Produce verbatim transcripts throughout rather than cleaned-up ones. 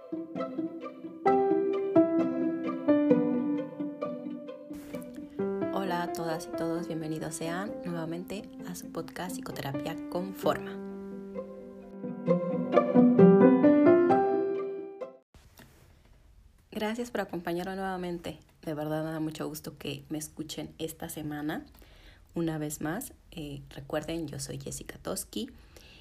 Hola a todas y todos, bienvenidos sean nuevamente a su podcast Psicoterapia con Forma. Gracias por acompañarme nuevamente. De verdad me da mucho gusto que me escuchen esta semana. Una vez más, eh, recuerden, yo soy Jessica Toski.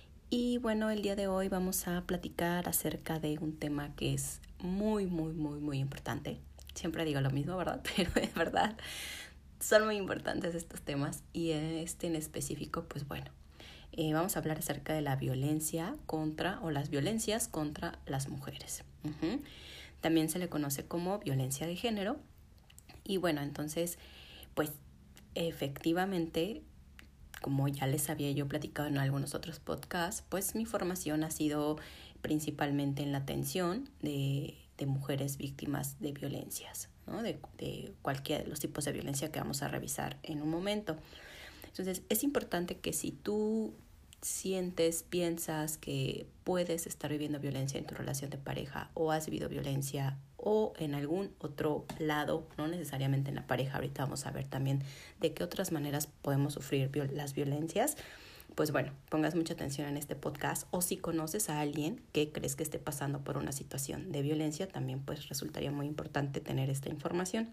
Y bueno, el día de hoy vamos a platicar acerca de un tema que es muy, muy, muy, muy importante. Siempre digo lo mismo, ¿verdad? Pero de verdad son muy importantes estos temas. Y este en específico, pues bueno, eh, vamos a hablar acerca de la violencia contra o las violencias contra las mujeres. Uh-huh. También se le conoce como violencia de género. Y bueno, entonces, pues efectivamente, como ya les había yo platicado en algunos otros podcasts, pues mi formación ha sido principalmente en la atención de, de mujeres víctimas de violencias, ¿no? de, de cualquiera de los tipos de violencia que vamos a revisar en un momento. Entonces, es importante que si tú sientes, piensas que puedes estar viviendo violencia en tu relación de pareja o has vivido violencia o en algún otro lado, no necesariamente en la pareja, ahorita vamos a ver también de qué otras maneras podemos sufrir viol- las violencias, pues bueno, pongas mucha atención en este podcast, o si conoces a alguien que crees que esté pasando por una situación de violencia, también pues resultaría muy importante tener esta información.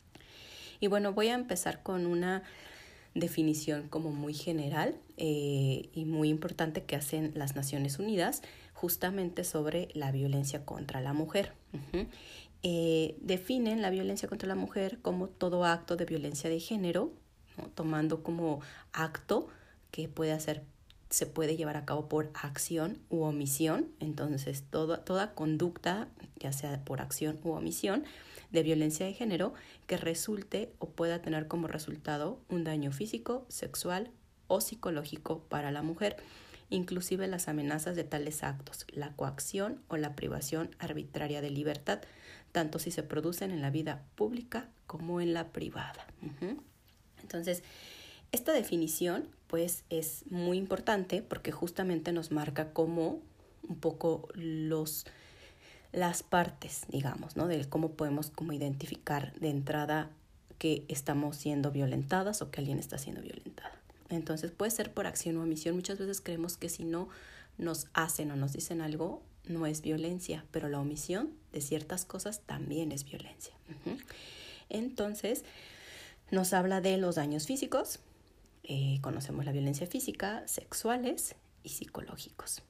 Y bueno, voy a empezar con una definición como muy general eh, y muy importante que hacen las Naciones Unidas justamente sobre la violencia contra la mujer. Uh-huh. Eh, definen la violencia contra la mujer como todo acto de violencia de género, ¿no? Tomando como acto que puede hacer, se puede llevar a cabo por acción u omisión. Entonces, todo, toda conducta, ya sea por acción u omisión, de violencia de género que resulte o pueda tener como resultado un daño físico, sexual o psicológico para la mujer, inclusive las amenazas de tales actos, la coacción o la privación arbitraria de libertad, tanto si se producen en la vida pública como en la privada. Uh-huh. Entonces, esta definición pues es muy importante porque justamente nos marca cómo un poco los las partes, digamos, ¿no? De cómo podemos como identificar de entrada que estamos siendo violentadas o que alguien está siendo violentada. Entonces puede ser por acción o omisión. Muchas veces creemos que si no nos hacen o nos dicen algo, no es violencia, pero la omisión de ciertas cosas también es violencia. Uh-huh. Entonces nos habla de los daños físicos, eh, conocemos la violencia física, sexuales y psicológicos.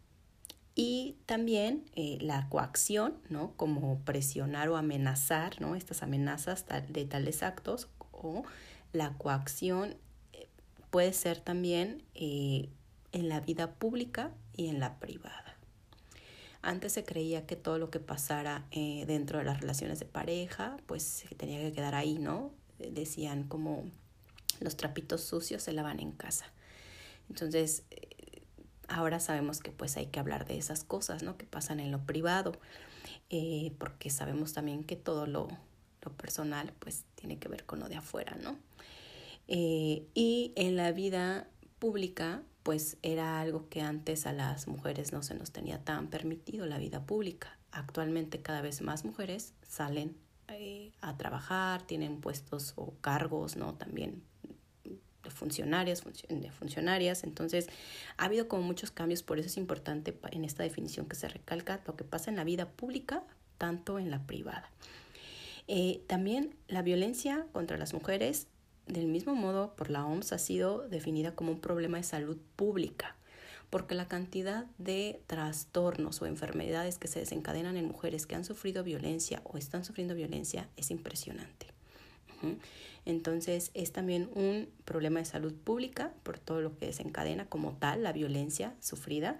Y también eh, la coacción, ¿no? Como presionar o amenazar, ¿no? Estas amenazas tal, de tales actos, o la coacción eh, puede ser también eh, en la vida pública y en la privada. Antes se creía que todo lo que pasara eh, dentro de las relaciones de pareja, pues se tenía que quedar ahí, ¿no? Decían como los trapitos sucios se lavan en casa. Entonces, ahora sabemos que pues hay que hablar de esas cosas, ¿no? Que pasan en lo privado, eh, porque sabemos también que todo lo, lo personal pues tiene que ver con lo de afuera, ¿no? Eh, y en la vida pública pues era algo que antes a las mujeres no se nos tenía tan permitido, la vida pública. Actualmente cada vez más mujeres salen eh, a trabajar, tienen puestos o cargos, ¿no? También de funcionarias, de funcionarias. Entonces ha habido como muchos cambios, por eso es importante en esta definición que se recalca lo que pasa en la vida pública, tanto en la privada. Eh, también la violencia contra las mujeres, del mismo modo por la O M S, ha sido definida como un problema de salud pública, porque la cantidad de trastornos o enfermedades que se desencadenan en mujeres que han sufrido violencia o están sufriendo violencia es impresionante. Uh-huh. Entonces es también un problema de salud pública por todo lo que desencadena como tal la violencia sufrida,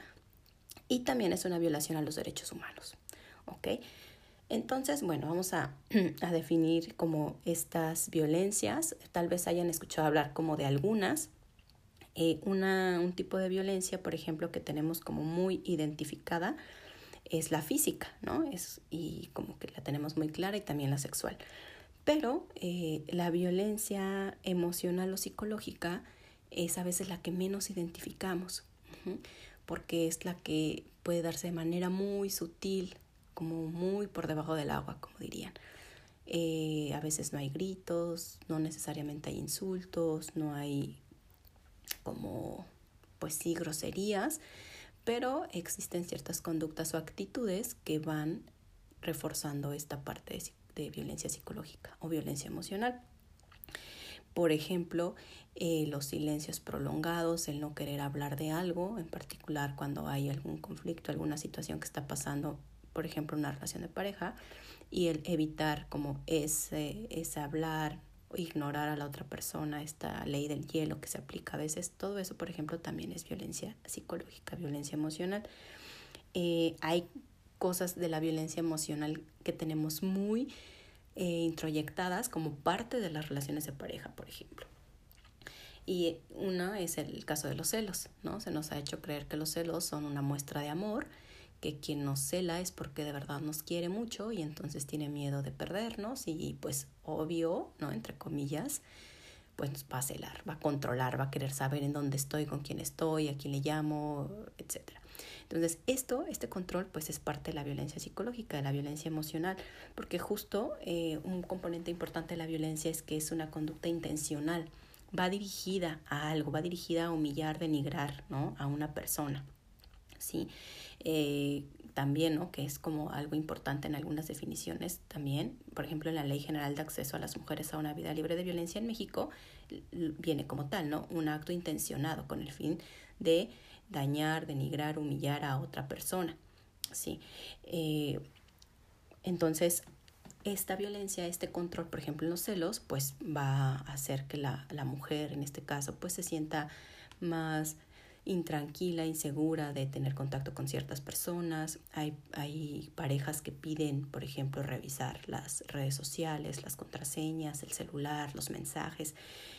y también es una violación a los derechos humanos. ¿Okay? Entonces, bueno, vamos a, a definir como estas violencias. Tal vez hayan escuchado hablar como de algunas. Eh, una, un tipo de violencia, por ejemplo, que tenemos como muy identificada es la física, ¿no? Es, y como que la tenemos muy clara, y también la sexual. Pero eh, la violencia emocional o psicológica es a veces la que menos identificamos, uh-huh, porque es la que puede darse de manera muy sutil, como muy por debajo del agua, como dirían. Eh, a veces no hay gritos, no necesariamente hay insultos, no hay como, pues sí, groserías, pero existen ciertas conductas o actitudes que van reforzando esta parte de, de violencia psicológica o violencia emocional. Por ejemplo, eh, los silencios prolongados, el no querer hablar de algo, en particular cuando hay algún conflicto, alguna situación que está pasando, por ejemplo, una relación de pareja, y el evitar como ese, ese hablar, ignorar a la otra persona, esta ley del hielo que se aplica a veces, todo eso, por ejemplo, también es violencia psicológica, violencia emocional. Eh, hay cosas de la violencia emocional que tenemos muy eh, introyectadas como parte de las relaciones de pareja, por ejemplo. Y una es el caso de los celos, ¿no? Se nos ha hecho creer que los celos son una muestra de amor, que quien nos cela es porque de verdad nos quiere mucho y entonces tiene miedo de perdernos y pues obvio, ¿no? Entre comillas, pues nos va a celar, va a controlar, va a querer saber en dónde estoy, con quién estoy, a quién le llamo, etcétera. Entonces esto, este control pues es parte de la violencia psicológica, de la violencia emocional, porque justo eh, un componente importante de la violencia es que es una conducta intencional, va dirigida a algo, va dirigida a humillar, denigrar, ¿no? A una persona, ¿sí? Eh, también, ¿no? Que es como algo importante en algunas definiciones también, por ejemplo en la Ley General de Acceso a las Mujeres a una Vida Libre de Violencia en México, viene como tal, ¿no? Un acto intencionado con el fin de dañar, denigrar, humillar a otra persona, ¿sí? Eh, entonces, esta violencia, este control, por ejemplo en los celos, pues va a hacer que la, la mujer, en este caso, pues se sienta más intranquila, insegura de tener contacto con ciertas personas. Hay, hay parejas que piden, por ejemplo, revisar las redes sociales, las contraseñas, el celular, los mensajes.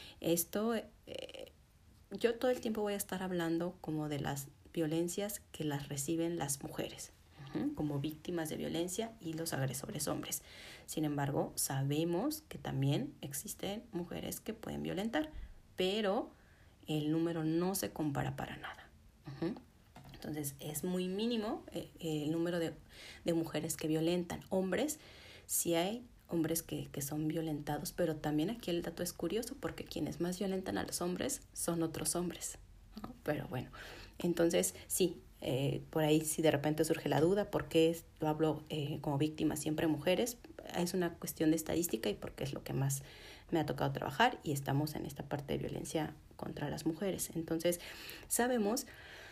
Esto, eh, yo todo el tiempo voy a estar hablando como de las violencias que las reciben las mujeres, uh-huh, como víctimas de violencia y los agresores hombres. Sin embargo, sabemos que también existen mujeres que pueden violentar, pero el número no se compara para nada. Uh-huh. Entonces es muy mínimo eh, el número de, de mujeres que violentan. Hombres, sí hay hombres que, que son violentados, pero también aquí el dato es curioso porque quienes más violentan a los hombres son otros hombres, ¿no? Pero bueno, entonces sí, eh, por ahí si de repente surge la duda, ¿por qué lo hablo eh, como víctimas siempre mujeres? Es una cuestión de estadística y porque es lo que más me ha tocado trabajar y estamos en esta parte de violencia contra las mujeres. Entonces, sabemos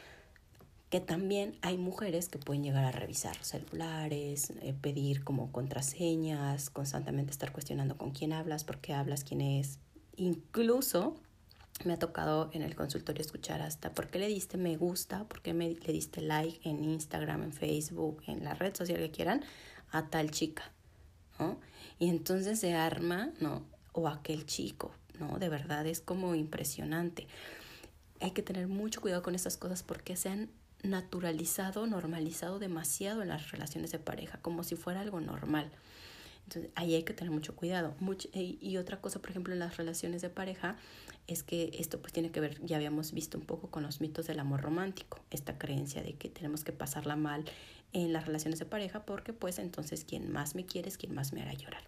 que también hay mujeres que pueden llegar a revisar celulares, eh, pedir como contraseñas, constantemente estar cuestionando con quién hablas, por qué hablas, quién es. Incluso me ha tocado en el consultorio escuchar hasta por qué le diste me gusta, por qué me, le diste like en Instagram, en Facebook, en la red social que quieran, a tal chica, ¿no? Y entonces se arma, ¿no? O aquel chico, ¿no? De verdad es como impresionante. Hay que tener mucho cuidado con estas cosas porque se han naturalizado, normalizado demasiado en las relaciones de pareja, como si fuera algo normal. Entonces, ahí hay que tener mucho cuidado. Mucho, y otra cosa, por ejemplo, en las relaciones de pareja, es que esto pues tiene que ver, ya habíamos visto un poco con los mitos del amor romántico, esta creencia de que tenemos que pasarla mal en las relaciones de pareja porque pues entonces quien más me quiere es quien más me hará llorar.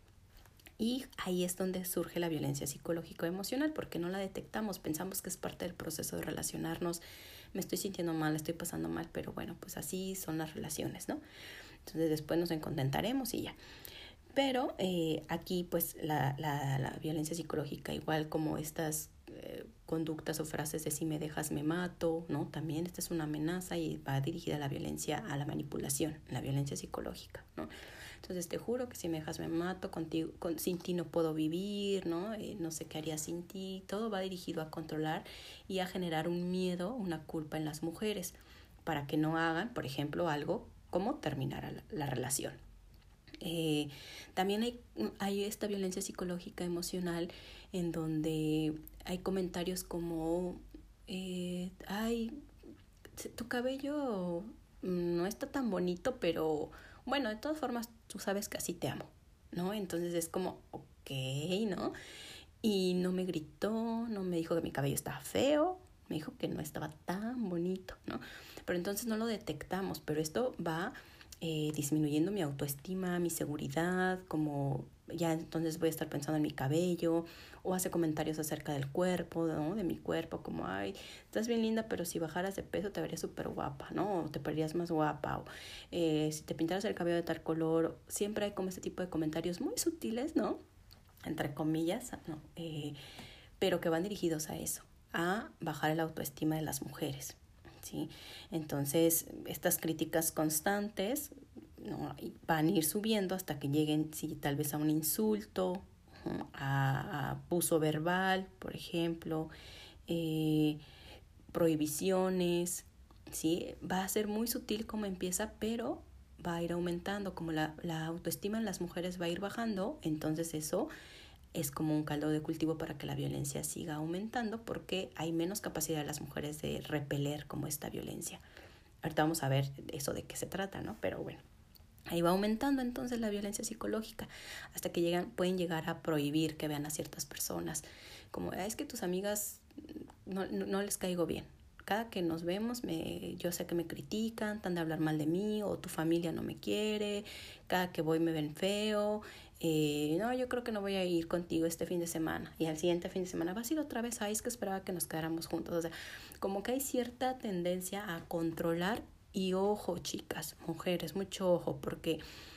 Y ahí es donde surge la violencia psicológico-emocional, porque no la detectamos, pensamos que es parte del proceso de relacionarnos, me estoy sintiendo mal, estoy pasando mal, pero bueno, pues así son las relaciones, ¿no? Entonces después nos contentaremos y ya. Pero eh, aquí pues la, la, la violencia psicológica, igual como estas eh, conductas o frases de si me dejas me mato, ¿no? También esta es una amenaza y va dirigida a la violencia, a la manipulación, la violencia psicológica, ¿no? Entonces te juro que si me dejas me mato, contigo, con, sin ti no puedo vivir, ¿no? Eh, no sé qué haría sin ti. Todo va dirigido a controlar y a generar un miedo, una culpa en las mujeres para que no hagan, por ejemplo, algo como terminar la, la relación. Eh, también hay, hay esta violencia psicológica emocional en donde hay comentarios como eh, ay, tu cabello no está tan bonito, pero bueno, de todas formas tú sabes que así te amo, ¿no? Entonces es como, ok, ¿no? Y no me gritó, no me dijo que mi cabello estaba feo, me dijo que no estaba tan bonito, ¿no? Pero entonces no lo detectamos, pero esto va eh, disminuyendo mi autoestima, mi seguridad, como ya entonces voy a estar pensando en mi cabello, o hace comentarios acerca del cuerpo, ¿no? De mi cuerpo, como, ay, estás bien linda, pero si bajaras de peso te verías súper guapa, ¿no? O te verías más guapa, o eh, si te pintaras el cabello de tal color. Siempre hay como este tipo de comentarios muy sutiles, ¿no? Entre comillas, ¿no? Eh, pero que van dirigidos a eso, a bajar la autoestima de las mujeres, ¿sí? Entonces, estas críticas constantes, ¿no? Van a ir subiendo hasta que lleguen, sí, tal vez a un insulto, a, a abuso verbal, por ejemplo, eh, prohibiciones, ¿sí? Va a ser muy sutil como empieza, pero va a ir aumentando, como la, la autoestima en las mujeres va a ir bajando, entonces eso es como un caldo de cultivo para que la violencia siga aumentando, porque hay menos capacidad de las mujeres de repeler como esta violencia. Ahorita vamos a ver eso de qué se trata, ¿no? Pero bueno, ahí va aumentando entonces la violencia psicológica, hasta que llegan, pueden llegar a prohibir que vean a ciertas personas, como, es que tus amigas no, no, no les caigo bien. Cada que nos vemos, me, yo sé que me critican, están de hablar mal de mí, o tu familia no me quiere, cada que voy me ven feo, eh, no, yo creo que no voy a ir contigo este fin de semana. Y al siguiente fin de semana vas a ir otra vez, ay, es que esperaba que nos quedáramos juntos. O sea, como que hay cierta tendencia a controlar. Y ojo, chicas, mujeres, mucho ojo, porque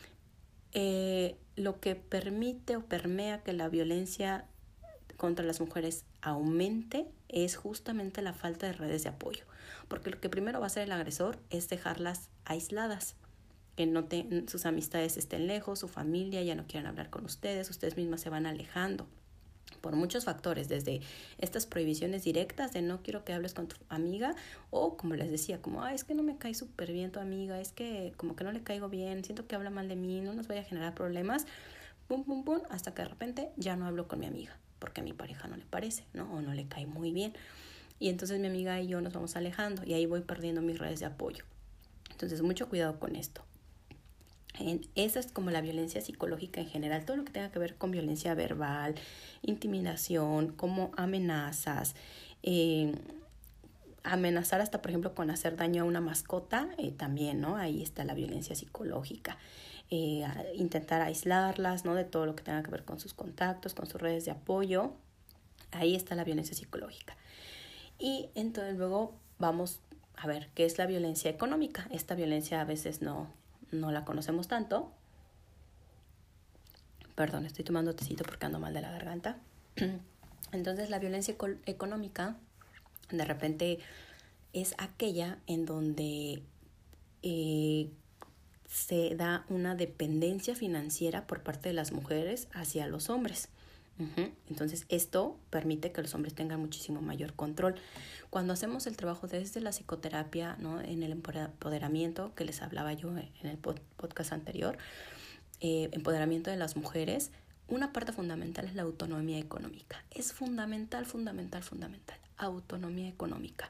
eh, lo que permite o permea que la violencia contra las mujeres aumente es justamente la falta de redes de apoyo, porque lo que primero va a hacer el agresor es dejarlas aisladas, que no te, sus amistades estén lejos, su familia ya no quieran hablar con ustedes, ustedes mismas se van alejando por muchos factores, desde estas prohibiciones directas de no quiero que hables con tu amiga, o como les decía, como, ah, es que no me cae súper bien tu amiga, es que como que no le caigo bien, siento que habla mal de mí, no nos vaya a generar problemas, pum, pum, pum, hasta que de repente ya no hablo con mi amiga, porque a mi pareja no le parece, ¿no? O no le cae muy bien. Y entonces mi amiga y yo nos vamos alejando, y ahí voy perdiendo mis redes de apoyo. Entonces, mucho cuidado con esto. Esa es como la violencia psicológica en general, todo lo que tenga que ver con violencia verbal, intimidación, como amenazas, eh, amenazar hasta, por ejemplo, con hacer daño a una mascota, eh, también, ¿no? Ahí está la violencia psicológica. Eh, intentar aislarlas, ¿no? De todo lo que tenga que ver con sus contactos, con sus redes de apoyo. Ahí está la violencia psicológica. Y entonces luego vamos a ver qué es la violencia económica. Esta violencia a veces no... no la conocemos tanto. Perdón, estoy tomando tecito porque ando mal de la garganta. Entonces, la violencia eco- económica de repente es aquella en donde eh, se da una dependencia financiera por parte de las mujeres hacia los hombres. Uh-huh. Entonces, esto permite que los hombres tengan muchísimo mayor control. Cuando hacemos el trabajo desde la psicoterapia, ¿no? En el empoderamiento que les hablaba yo en el podcast anterior, eh, empoderamiento de las mujeres, una parte fundamental es la autonomía económica. Es fundamental, fundamental, fundamental. Autonomía económica.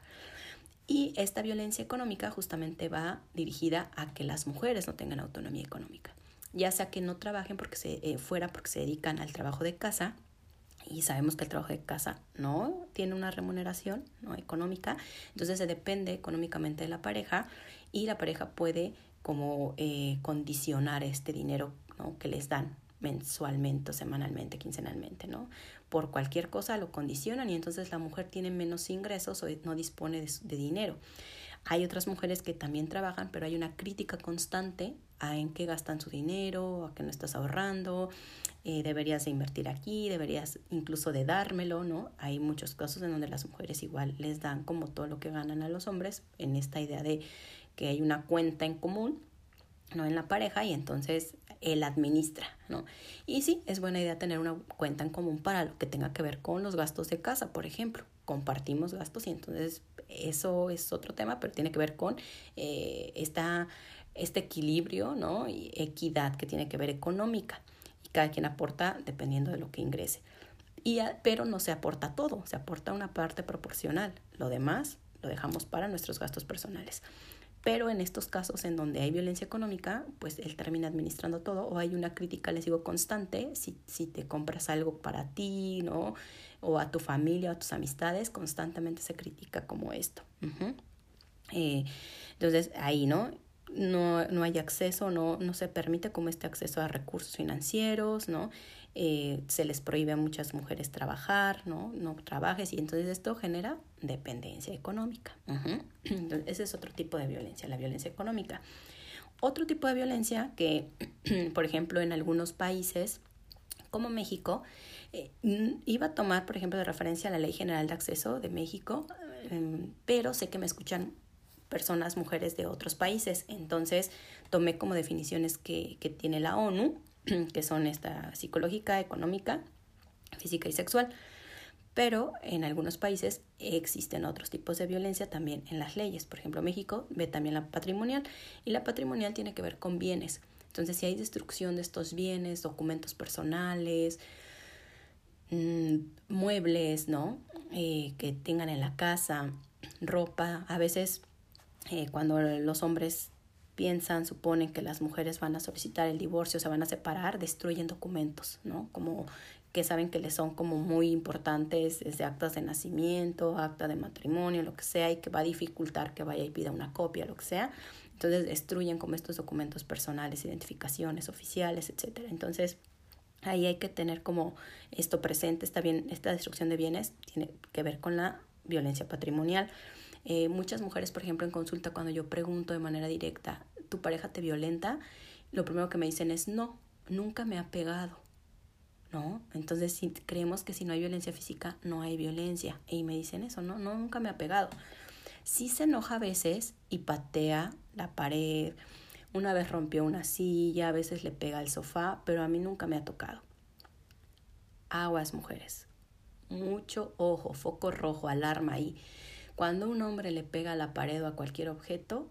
Y esta violencia económica justamente va dirigida a que las mujeres no tengan autonomía económica, ya sea que no trabajen porque se, eh, fuera porque se dedican al trabajo de casa, y sabemos que el trabajo de casa no tiene una remuneración, ¿no? Económica, entonces se depende económicamente de la pareja, y la pareja puede como eh, condicionar este dinero, ¿no? Que les dan mensualmente, semanalmente, quincenalmente, ¿no? Por cualquier cosa lo condicionan, y entonces la mujer tiene menos ingresos o no dispone de, de dinero. Hay otras mujeres que también trabajan, pero hay una crítica constante a en qué gastan su dinero, a que no estás ahorrando, eh, deberías de invertir aquí, deberías incluso de dármelo, ¿no? Hay muchos casos en donde las mujeres igual les dan como todo lo que ganan a los hombres, en esta idea de que hay una cuenta en común, ¿no? En la pareja, y entonces él administra, ¿no? Y sí, es buena idea tener una cuenta en común para lo que tenga que ver con los gastos de casa, por ejemplo. Compartimos gastos, y entonces eso es otro tema, pero tiene que ver con eh, esta, este equilibrio, ¿no? Y equidad que tiene que ver económica. Y cada quien aporta dependiendo de lo que ingrese. Y, pero no se aporta todo, se aporta una parte proporcional. Lo demás lo dejamos para nuestros gastos personales. Pero en estos casos en donde hay violencia económica, pues él termina administrando todo, o hay una crítica, les digo, constante. Si, si te compras algo para ti, ¿no? O a tu familia, o a tus amistades, constantemente se critica como esto. Uh-huh. Eh, entonces, ahí, ¿no? no, no hay acceso, no, no se permite como este acceso a recursos financieros, ¿no? Eh, se les prohíbe a muchas mujeres trabajar, ¿no? No trabajes, y entonces esto genera dependencia económica. Uh-huh. Entonces, ese es otro tipo de violencia, la violencia económica. Otro tipo de violencia que, por ejemplo, en algunos países como México, eh, iba a tomar, por ejemplo, de referencia a la Ley General de Acceso de México, eh, pero sé que me escuchan personas, mujeres de otros países, entonces tomé como definiciones que, que tiene la ONU, que son esta psicológica, económica, física y sexual. Pero en algunos países existen otros tipos de violencia también en las leyes. Por ejemplo, México ve también la patrimonial, y la patrimonial tiene que ver con bienes. Entonces, si hay destrucción de estos bienes, documentos personales, mmm, muebles, ¿no? Eh, que tengan en la casa, ropa, a veces eh, cuando los hombres piensan, suponen que las mujeres van a solicitar el divorcio, se van a separar, destruyen documentos, ¿no? Como que saben que les son como muy importantes, desde actas de nacimiento, acta de matrimonio, lo que sea, y que va a dificultar que vaya y pida una copia, lo que sea. Entonces destruyen como estos documentos personales, identificaciones oficiales, etcétera. Entonces ahí hay que tener como esto presente. Esta, bien, esta destrucción de bienes tiene que ver con la violencia patrimonial. Eh, muchas mujeres, por ejemplo, en consulta, cuando yo pregunto de manera directa, ¿tu pareja te violenta? Lo primero que me dicen es no, nunca me ha pegado, ¿no? Entonces, si creemos que si no hay violencia física, no hay violencia. Y me dicen eso, no, no, nunca me ha pegado. Sí se enoja a veces y patea la pared. Una vez rompió una silla, a veces le pega al sofá, pero a mí nunca me ha tocado. Aguas, mujeres. Mucho ojo, foco rojo, alarma ahí. Cuando un hombre le pega a la pared o a cualquier objeto,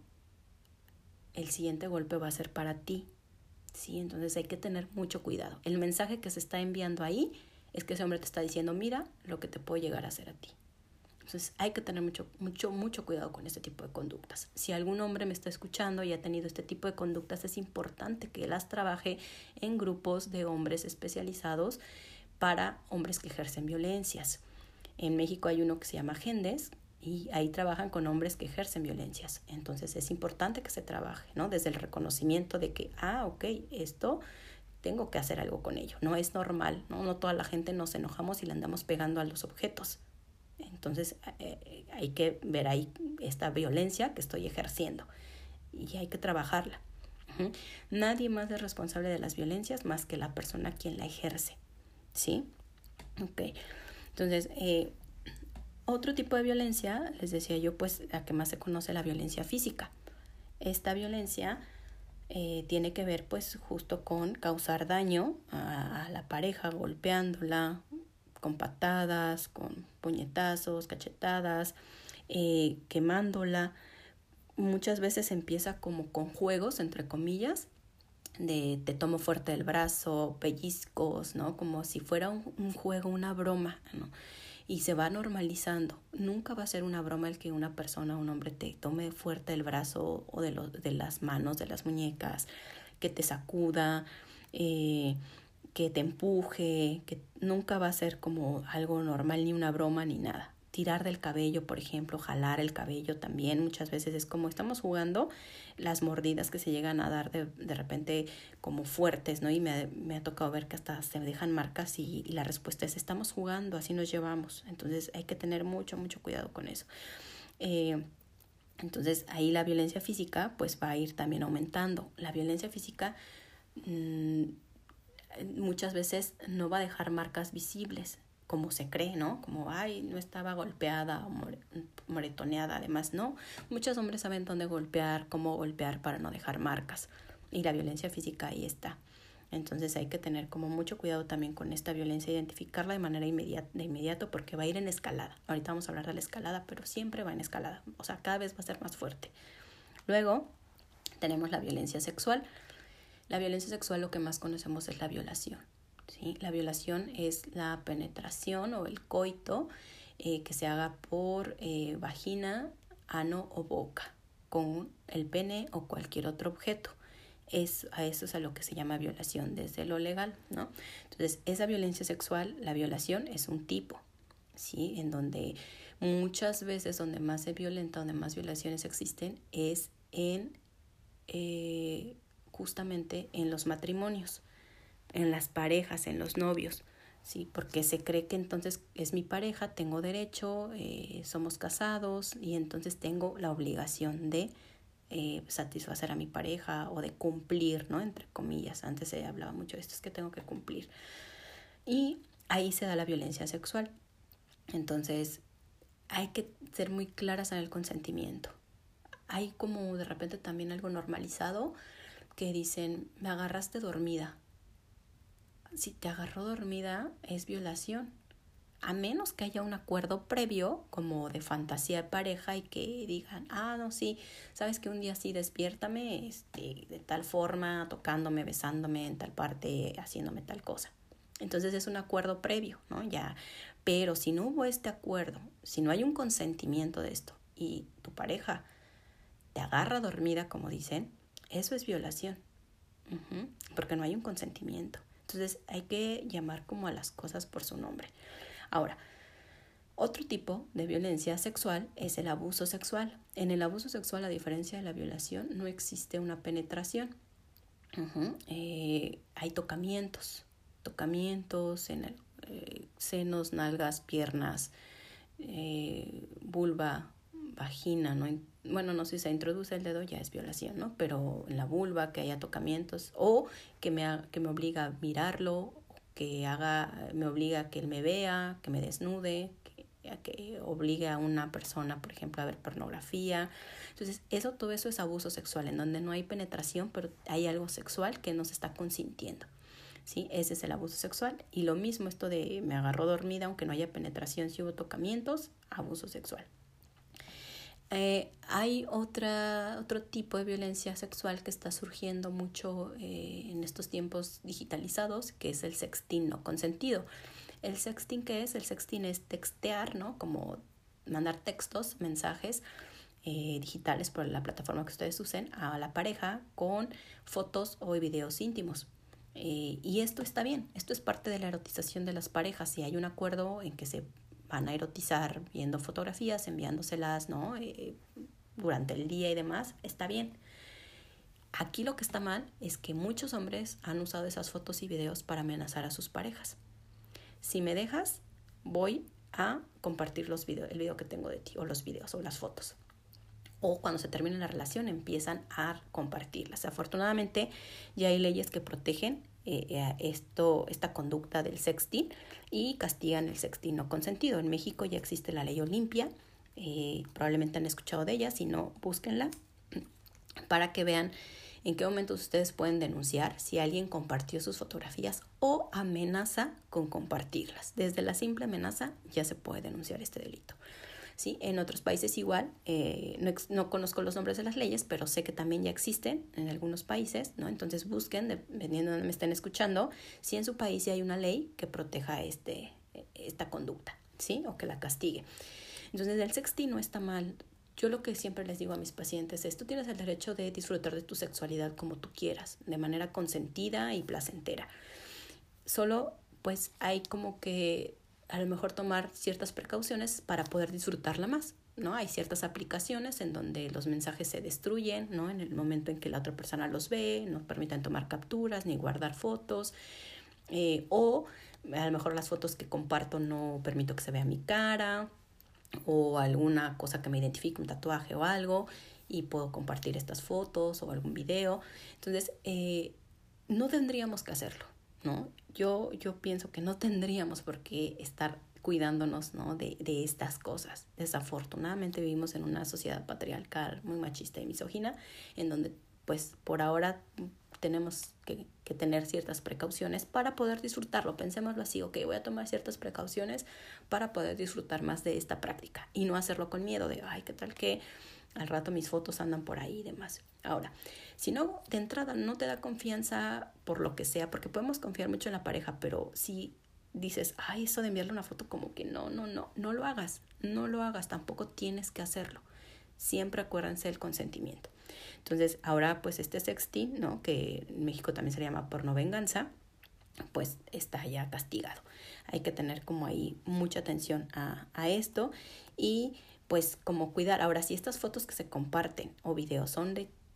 el siguiente golpe va a ser para ti, ¿sí? Entonces hay que tener mucho cuidado. El mensaje que se está enviando ahí es que ese hombre te está diciendo, mira lo que te puedo llegar a hacer a ti. Entonces hay que tener mucho, mucho, mucho cuidado con este tipo de conductas. Si algún hombre me está escuchando y ha tenido este tipo de conductas, es importante que las trabaje en grupos de hombres especializados para hombres que ejercen violencias. En México hay uno que se llama Gendes, y ahí trabajan con hombres que ejercen violencias. Entonces es importante que se trabaje, ¿no? Desde el reconocimiento de que, ah, ok, esto tengo que hacer algo con ello. No es normal, ¿no? No toda la gente nos enojamos y le andamos pegando a los objetos. Entonces eh, hay que ver ahí esta violencia que estoy ejerciendo y hay que trabajarla. Uh-huh. Nadie más es responsable de las violencias más que la persona quien la ejerce, ¿sí? Ok. Entonces, eh, otro tipo de violencia, les decía yo, pues la que más se conoce, la violencia física. Esta violencia eh, tiene que ver pues justo con causar daño a, a la pareja, golpeándola con patadas, con puñetazos, cachetadas, eh, quemándola. Muchas veces empieza como con juegos, entre comillas, de te tomo fuerte el brazo, pellizcos, ¿no? Como si fuera un, un juego, una broma, ¿no? Y se va normalizando. Nunca va a ser una broma el que una persona, un hombre, te tome fuerte el brazo o de, lo, de las manos, de las muñecas, que te sacuda, eh, que te empuje, que nunca va a ser como algo normal, ni una broma, ni nada. Tirar del cabello, por ejemplo, jalar el cabello también, muchas veces es como estamos jugando, las mordidas que se llegan a dar de, de repente como fuertes, ¿no? Y me, me ha tocado ver que hasta se dejan marcas y, y la respuesta es estamos jugando, así nos llevamos. Entonces hay que tener mucho, mucho cuidado con eso. Eh, entonces ahí la violencia física pues va a ir también aumentando. La violencia física mmm, muchas veces no va a dejar marcas visibles, como se cree, ¿no? Como, ay, no estaba golpeada o more, moretoneada. Además, no. Muchos hombres saben dónde golpear, cómo golpear para no dejar marcas. Y la violencia física ahí está. Entonces hay que tener como mucho cuidado también con esta violencia, identificarla de manera inmediata, de inmediato, porque va a ir en escalada. Ahorita vamos a hablar de la escalada, pero siempre va en escalada. O sea, cada vez va a ser más fuerte. Luego tenemos la violencia sexual. La violencia sexual, lo que más conocemos es la violación. ¿Sí? La violación es la penetración o el coito eh, que se haga por eh, vagina, ano o boca con el pene o cualquier otro objeto. Es, a eso es a lo que se llama violación desde lo legal, ¿no? Entonces, esa violencia sexual, la violación es un tipo, ¿sí? En donde muchas veces donde más se violenta, donde más violaciones existen, es en eh, justamente en los matrimonios, en las parejas, en los novios, ¿sí? Porque se cree que entonces es mi pareja, tengo derecho, eh, somos casados y entonces tengo la obligación de eh, satisfacer a mi pareja o de cumplir, ¿no? Entre comillas, antes se hablaba mucho de esto, es que tengo que cumplir. Y ahí se da la violencia sexual. Entonces hay que ser muy claras en el consentimiento. Hay como de repente también algo normalizado que dicen, me agarraste dormida. Si te agarró dormida es violación, a menos que haya un acuerdo previo como de fantasía de pareja y que digan, ah, no, sí, sabes que un día sí despiértame este, de tal forma, tocándome, besándome en tal parte, haciéndome tal cosa. Entonces es un acuerdo previo, ¿no? Ya, pero si no hubo este acuerdo, si no hay un consentimiento de esto y tu pareja te agarra dormida, como dicen, eso es violación, uh-huh, porque no hay un consentimiento. Entonces hay que llamar como a las cosas por su nombre. Ahora, otro tipo de violencia sexual es el abuso sexual. En el abuso sexual, a diferencia de la violación, no existe una penetración. Uh-huh. Eh, hay tocamientos, tocamientos en el, eh, senos, nalgas, piernas, eh, vulva, vagina, ¿no? Bueno, no sé si se introduce el dedo, ya es violación, ¿no? Pero en la vulva que haya tocamientos o que me, ha, que me obliga a mirarlo, que haga, me obliga a que él me vea, que me desnude, que, a que obligue a una persona, por ejemplo, a ver pornografía. Entonces, eso, todo eso es abuso sexual, en donde no hay penetración, pero hay algo sexual que no se está consintiendo. ¿Sí? Ese es el abuso sexual. Y lo mismo esto de me agarró dormida, aunque no haya penetración, si hubo tocamientos, abuso sexual. Eh, hay otra, otro tipo de violencia sexual que está surgiendo mucho eh, en estos tiempos digitalizados, que es el sexting no consentido. ¿El sexting qué es? El sexting es textear, ¿no? Como mandar textos, mensajes eh, digitales por la plataforma que ustedes usen a la pareja con fotos o videos íntimos. Eh, y esto está bien, esto es parte de la erotización de las parejas. Si hay un acuerdo en que se van a erotizar viendo fotografías, enviándoselas, ¿no? Eh, durante el día y demás, está bien. Aquí lo que está mal es que muchos hombres han usado esas fotos y videos para amenazar a sus parejas. Si me dejas, voy a compartir los videos, el video que tengo de ti, o los videos, o las fotos. O cuando se termina la relación empiezan a compartirlas. Afortunadamente ya hay leyes que protegen eh, esto, esta conducta del sexting y castigan el sexting no consentido. En México ya existe la ley Olimpia, eh, probablemente han escuchado de ella, si no, búsquenla para que vean en qué momentos ustedes pueden denunciar si alguien compartió sus fotografías o amenaza con compartirlas. Desde la simple amenaza ya se puede denunciar este delito. ¿Sí? En otros países igual, eh, no, no conozco los nombres de las leyes, pero sé que también ya existen en algunos países, ¿no? Entonces busquen, dependiendo de donde me estén escuchando, si en su país hay una ley que proteja este, esta conducta, ¿sí? O que la castigue. Entonces el sexting no está mal. Yo lo que siempre les digo a mis pacientes es, tú tienes el derecho de disfrutar de tu sexualidad como tú quieras, de manera consentida y placentera. Solo pues hay como que a lo mejor tomar ciertas precauciones para poder disfrutarla más, ¿no? Hay ciertas aplicaciones en donde los mensajes se destruyen, ¿no? En el momento en que la otra persona los ve, no permiten tomar capturas ni guardar fotos, eh, o a lo mejor las fotos que comparto no permito que se vea mi cara, o alguna cosa que me identifique, un tatuaje o algo, y puedo compartir estas fotos o algún video. Entonces, eh, no tendríamos que hacerlo, ¿no? Yo, yo pienso que no tendríamos por qué estar cuidándonos, ¿no? de, de estas cosas. Desafortunadamente vivimos en una sociedad patriarcal muy machista y misógina, en donde pues por ahora tenemos que, que tener ciertas precauciones para poder disfrutarlo. Pensémoslo así, ok, voy a tomar ciertas precauciones para poder disfrutar más de esta práctica y no hacerlo con miedo de, ay, qué tal que al rato mis fotos andan por ahí y demás. Ahora, si no, de entrada no te da confianza por lo que sea, porque podemos confiar mucho en la pareja, pero si dices, ay, eso de enviarle una foto como que no, no, no, no lo hagas, no lo hagas, tampoco tienes que hacerlo. Siempre acuérdense del consentimiento. Entonces, ahora pues este sexting, ¿no? Que en México también se llama pornovenganza, pues está ya castigado. Hay que tener como ahí mucha atención a, a esto y pues como cuidar. Ahora, si estas fotos que se comparten o videos son de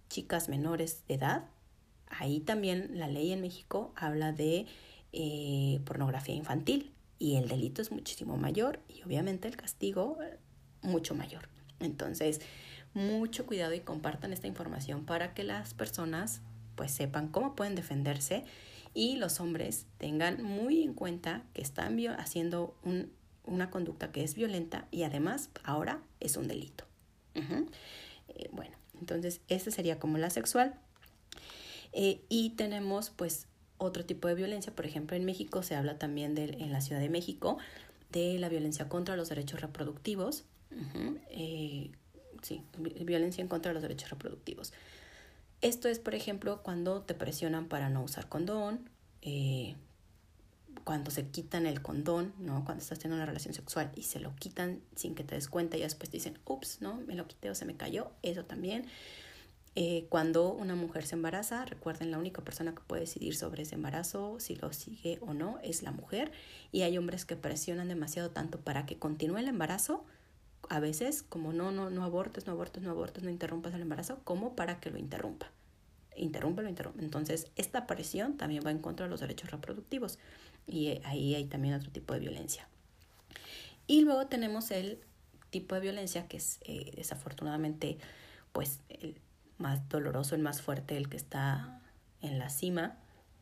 chicas menores de edad, ahí también la ley en México habla de eh, pornografía infantil y el delito es muchísimo mayor y obviamente el castigo mucho mayor. Entonces, mucho cuidado y compartan esta información para que las personas pues sepan cómo pueden defenderse y los hombres tengan muy en cuenta que están haciendo un, una conducta que es violenta y además ahora es un delito. Uh-huh. Eh, bueno, entonces esa sería como la sexual. Eh, y tenemos pues otro tipo de violencia. Por ejemplo, en México se habla también de, en la Ciudad de México de la violencia contra los derechos reproductivos. Uh-huh. Eh, sí, violencia en contra de los derechos reproductivos. Esto es, por ejemplo, cuando te presionan para no usar condón, eh, cuando se quitan el condón, ¿no? Cuando estás teniendo una relación sexual y se lo quitan sin que te des cuenta y después te dicen, ups, ¿no? Me lo quité o se me cayó, eso también. Eh, cuando una mujer se embaraza, recuerden, la única persona que puede decidir sobre ese embarazo, si lo sigue o no, es la mujer. Y hay hombres que presionan demasiado tanto para que continúe el embarazo, a veces como no, no, no abortes, no abortes, no abortes, no interrumpas el embarazo, como para que lo interrumpa. Interrumpe, lo interrumpe. Entonces, esta presión también va en contra de los derechos reproductivos. Y ahí hay también otro tipo de violencia. Y luego tenemos el tipo de violencia que es eh, desafortunadamente pues el más doloroso, el más fuerte, el que está en la cima,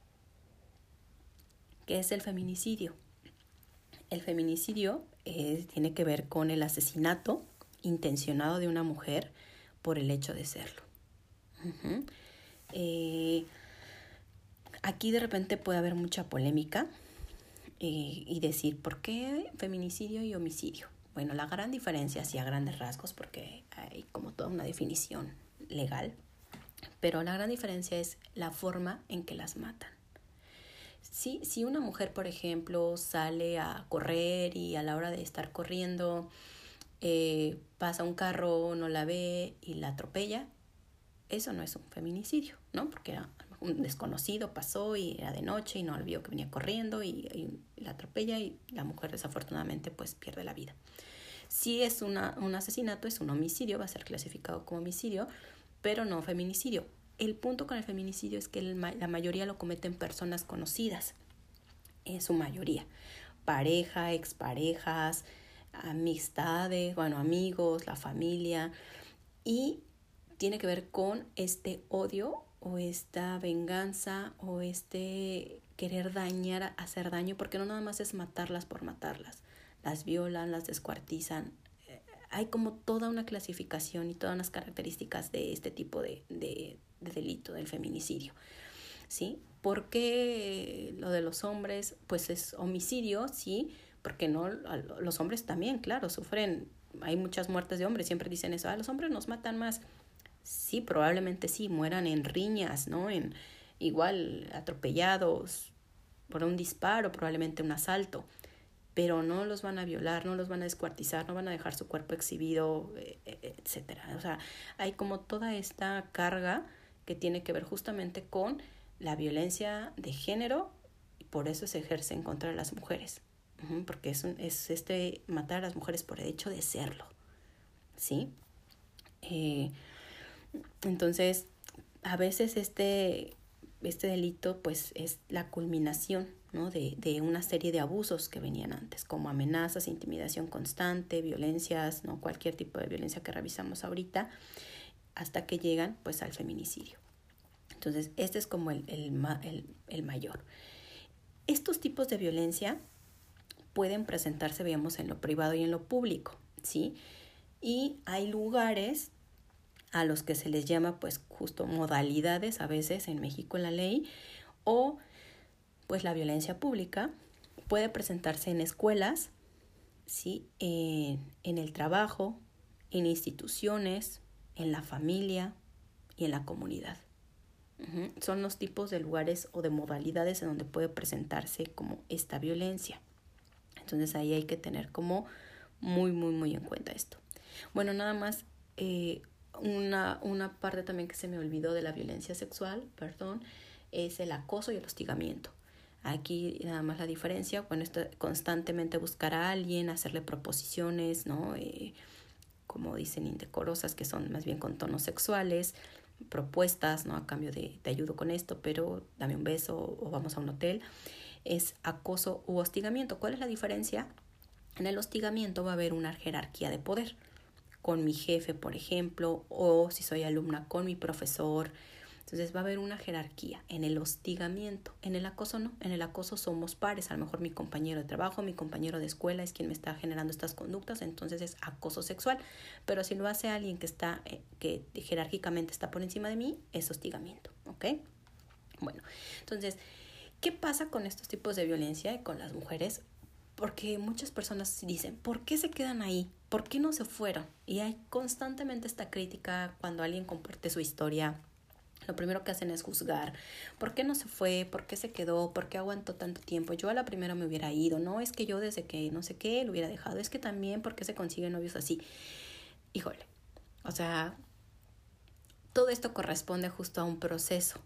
que es el feminicidio. El feminicidio eh, tiene que ver con el asesinato intencionado de una mujer por el hecho de serlo. Uh-huh. Eh, aquí de repente puede haber mucha polémica eh, y decir, ¿por qué feminicidio y homicidio? Bueno, la gran diferencia, sí, a grandes rasgos, porque hay como toda una definición legal, pero la gran diferencia es la forma en que las matan. Sí, si una mujer, por ejemplo, sale a correr y a la hora de estar corriendo eh, pasa un carro, no la ve y la atropella, eso no es un feminicidio, ¿no? Porque era un desconocido, pasó y era de noche y no vio que venía corriendo y, y la atropella y la mujer desafortunadamente pues pierde la vida. Si es una, un asesinato, es un homicidio, va a ser clasificado como homicidio, pero no feminicidio. El punto con el feminicidio es que el, la mayoría lo cometen personas conocidas, en su mayoría. Pareja, exparejas, amistades, bueno, amigos, la familia. Y tiene que ver con este odio o esta venganza o este querer dañar, hacer daño, porque no nada más es matarlas por matarlas. Las violan, las descuartizan. Hay como toda una clasificación y todas unas características de este tipo de, de, de delito, del feminicidio, ¿sí? ¿Por qué lo de los hombres? Pues es homicidio, sí, porque no, los hombres también, claro, sufren, hay muchas muertes de hombres, siempre dicen eso, ah, los hombres nos matan más. Sí, probablemente sí, mueran en riñas, ¿no? En igual atropellados por un disparo, probablemente un asalto, pero no los van a violar, no los van a descuartizar, no van a dejar su cuerpo exhibido, etcétera. O sea, hay como toda esta carga que tiene que ver justamente con la violencia de género y por eso se ejerce en contra de las mujeres, uh-huh, porque es, un, es este matar a las mujeres por el hecho de serlo, ¿sí? Eh, entonces, a veces este, este delito pues es la culminación, ¿no? de, de una serie de abusos que venían antes, como amenazas, intimidación constante, violencias, ¿no? Cualquier tipo de violencia que revisamos ahorita, hasta que llegan pues al feminicidio. Entonces, este es como el, el, el, el mayor. Estos tipos de violencia pueden presentarse, digamos, en lo privado y en lo público, ¿sí? Y hay lugares a los que se les llama pues justo modalidades a veces en México en la ley, o pues la violencia pública puede presentarse en escuelas, ¿sí? en, en el trabajo, en instituciones, en la familia y en la comunidad. Uh-huh. Son los tipos de lugares o de modalidades en donde puede presentarse como esta violencia. Entonces ahí hay que tener como muy, muy, muy en cuenta esto. Bueno, nada más eh, una, una parte también que se me olvidó de la violencia sexual, perdón, es el acoso y el hostigamiento. Aquí nada más la diferencia, bueno, esto constantemente buscar a alguien, hacerle proposiciones, ¿no? Eh, como dicen, indecorosas, que son más bien con tonos sexuales, propuestas, ¿no? A cambio de te ayudo con esto, pero dame un beso o vamos a un hotel. Es acoso u hostigamiento. ¿Cuál es la diferencia? En el hostigamiento va a haber una jerarquía de poder. Con mi jefe, por ejemplo, o si soy alumna, con mi profesor. Entonces va a haber una jerarquía. En el hostigamiento, en el acoso no. En el acoso somos pares. A lo mejor mi compañero de trabajo, mi compañero de escuela es quien me está generando estas conductas, entonces es acoso sexual. Pero si lo hace alguien que está, eh, que jerárquicamente está por encima de mí, es hostigamiento, ¿ok? Bueno, entonces, ¿qué pasa con estos tipos de violencia y con las mujeres? Porque muchas personas dicen, ¿por qué se quedan ahí? ¿Por qué no se fueron? Y hay constantemente esta crítica cuando alguien comparte su historia. Lo primero que hacen es juzgar. ¿Por qué no se fue? ¿Por qué se quedó? ¿Por qué aguantó tanto tiempo? Yo a la primera me hubiera ido. No, es que yo desde que no sé qué lo hubiera dejado. Es que también, ¿por qué se consiguen novios así? Híjole, o sea, todo esto corresponde justo a un proceso.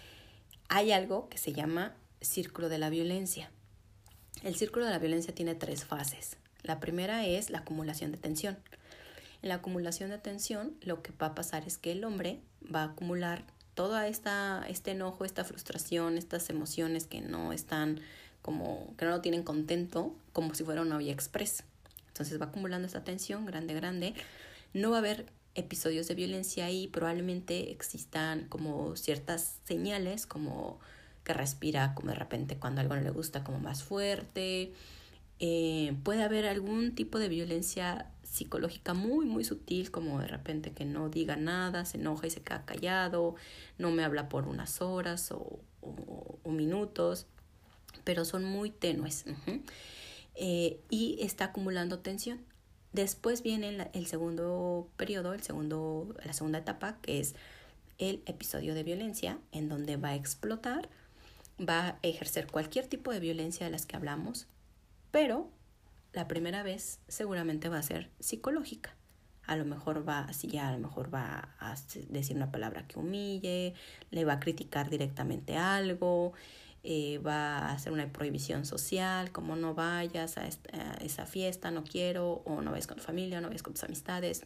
Hay algo que se llama círculo de la violencia. El círculo de la violencia tiene tres fases. La primera es la acumulación de tensión. En la acumulación de tensión, lo que va a pasar es que el hombre va a acumular todo esta, este enojo, esta frustración, estas emociones que no están como, que no lo tienen contento, como si fuera una olla express. Entonces va acumulando esta tensión grande, grande. No va a haber episodios de violencia ahí, probablemente existan como ciertas señales, como que respira como de repente cuando algo no le gusta como más fuerte. Eh, puede haber algún tipo de violencia psicológica muy muy sutil, como de repente que no diga nada, se enoja y se queda callado, no me habla por unas horas o, o, o minutos, pero son muy tenues. Uh-huh. eh, y está acumulando tensión. Después viene la, el segundo periodo, el segundo, la segunda etapa, que es el episodio de violencia, en donde va a explotar, va a ejercer cualquier tipo de violencia de las que hablamos, pero la primera vez seguramente va a ser psicológica. A lo mejor va, si ya a lo mejor va a decir una palabra que humille, le va a criticar directamente algo, eh, va a hacer una prohibición social, como no vayas a, esta, a esa fiesta, no quiero, o no vayas con tu familia, no vayas con tus amistades.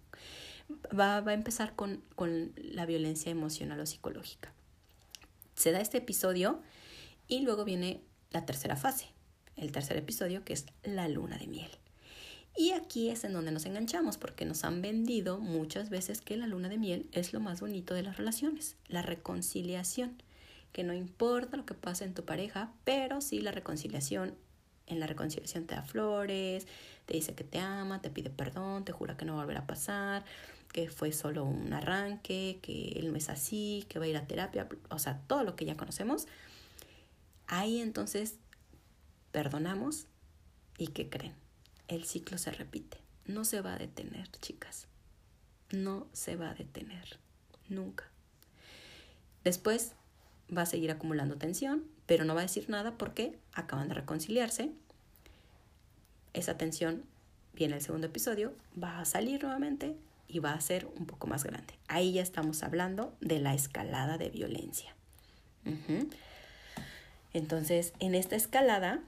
Va, va a empezar con, con la violencia emocional o psicológica. Se da este episodio y luego viene la tercera fase, el tercer episodio, que es la luna de miel. Y aquí es en donde nos enganchamos, porque nos han vendido muchas veces que la luna de miel es lo más bonito de las relaciones, la reconciliación, que no importa lo que pase en tu pareja, pero sí la reconciliación. En la reconciliación te da flores, te dice que te ama, te pide perdón, te jura que no va a volver a pasar, que fue solo un arranque, que él no es así, que va a ir a terapia, o sea, todo lo que ya conocemos. Ahí entonces perdonamos y ¿qué creen? El ciclo se repite. No se va a detener, chicas. No se va a detener. Nunca. Después va a seguir acumulando tensión, pero no va a decir nada porque acaban de reconciliarse. Esa tensión, viene el segundo episodio, va a salir nuevamente y va a ser un poco más grande. Ahí ya estamos hablando de la escalada de violencia. Uh-huh. Entonces, en esta escalada,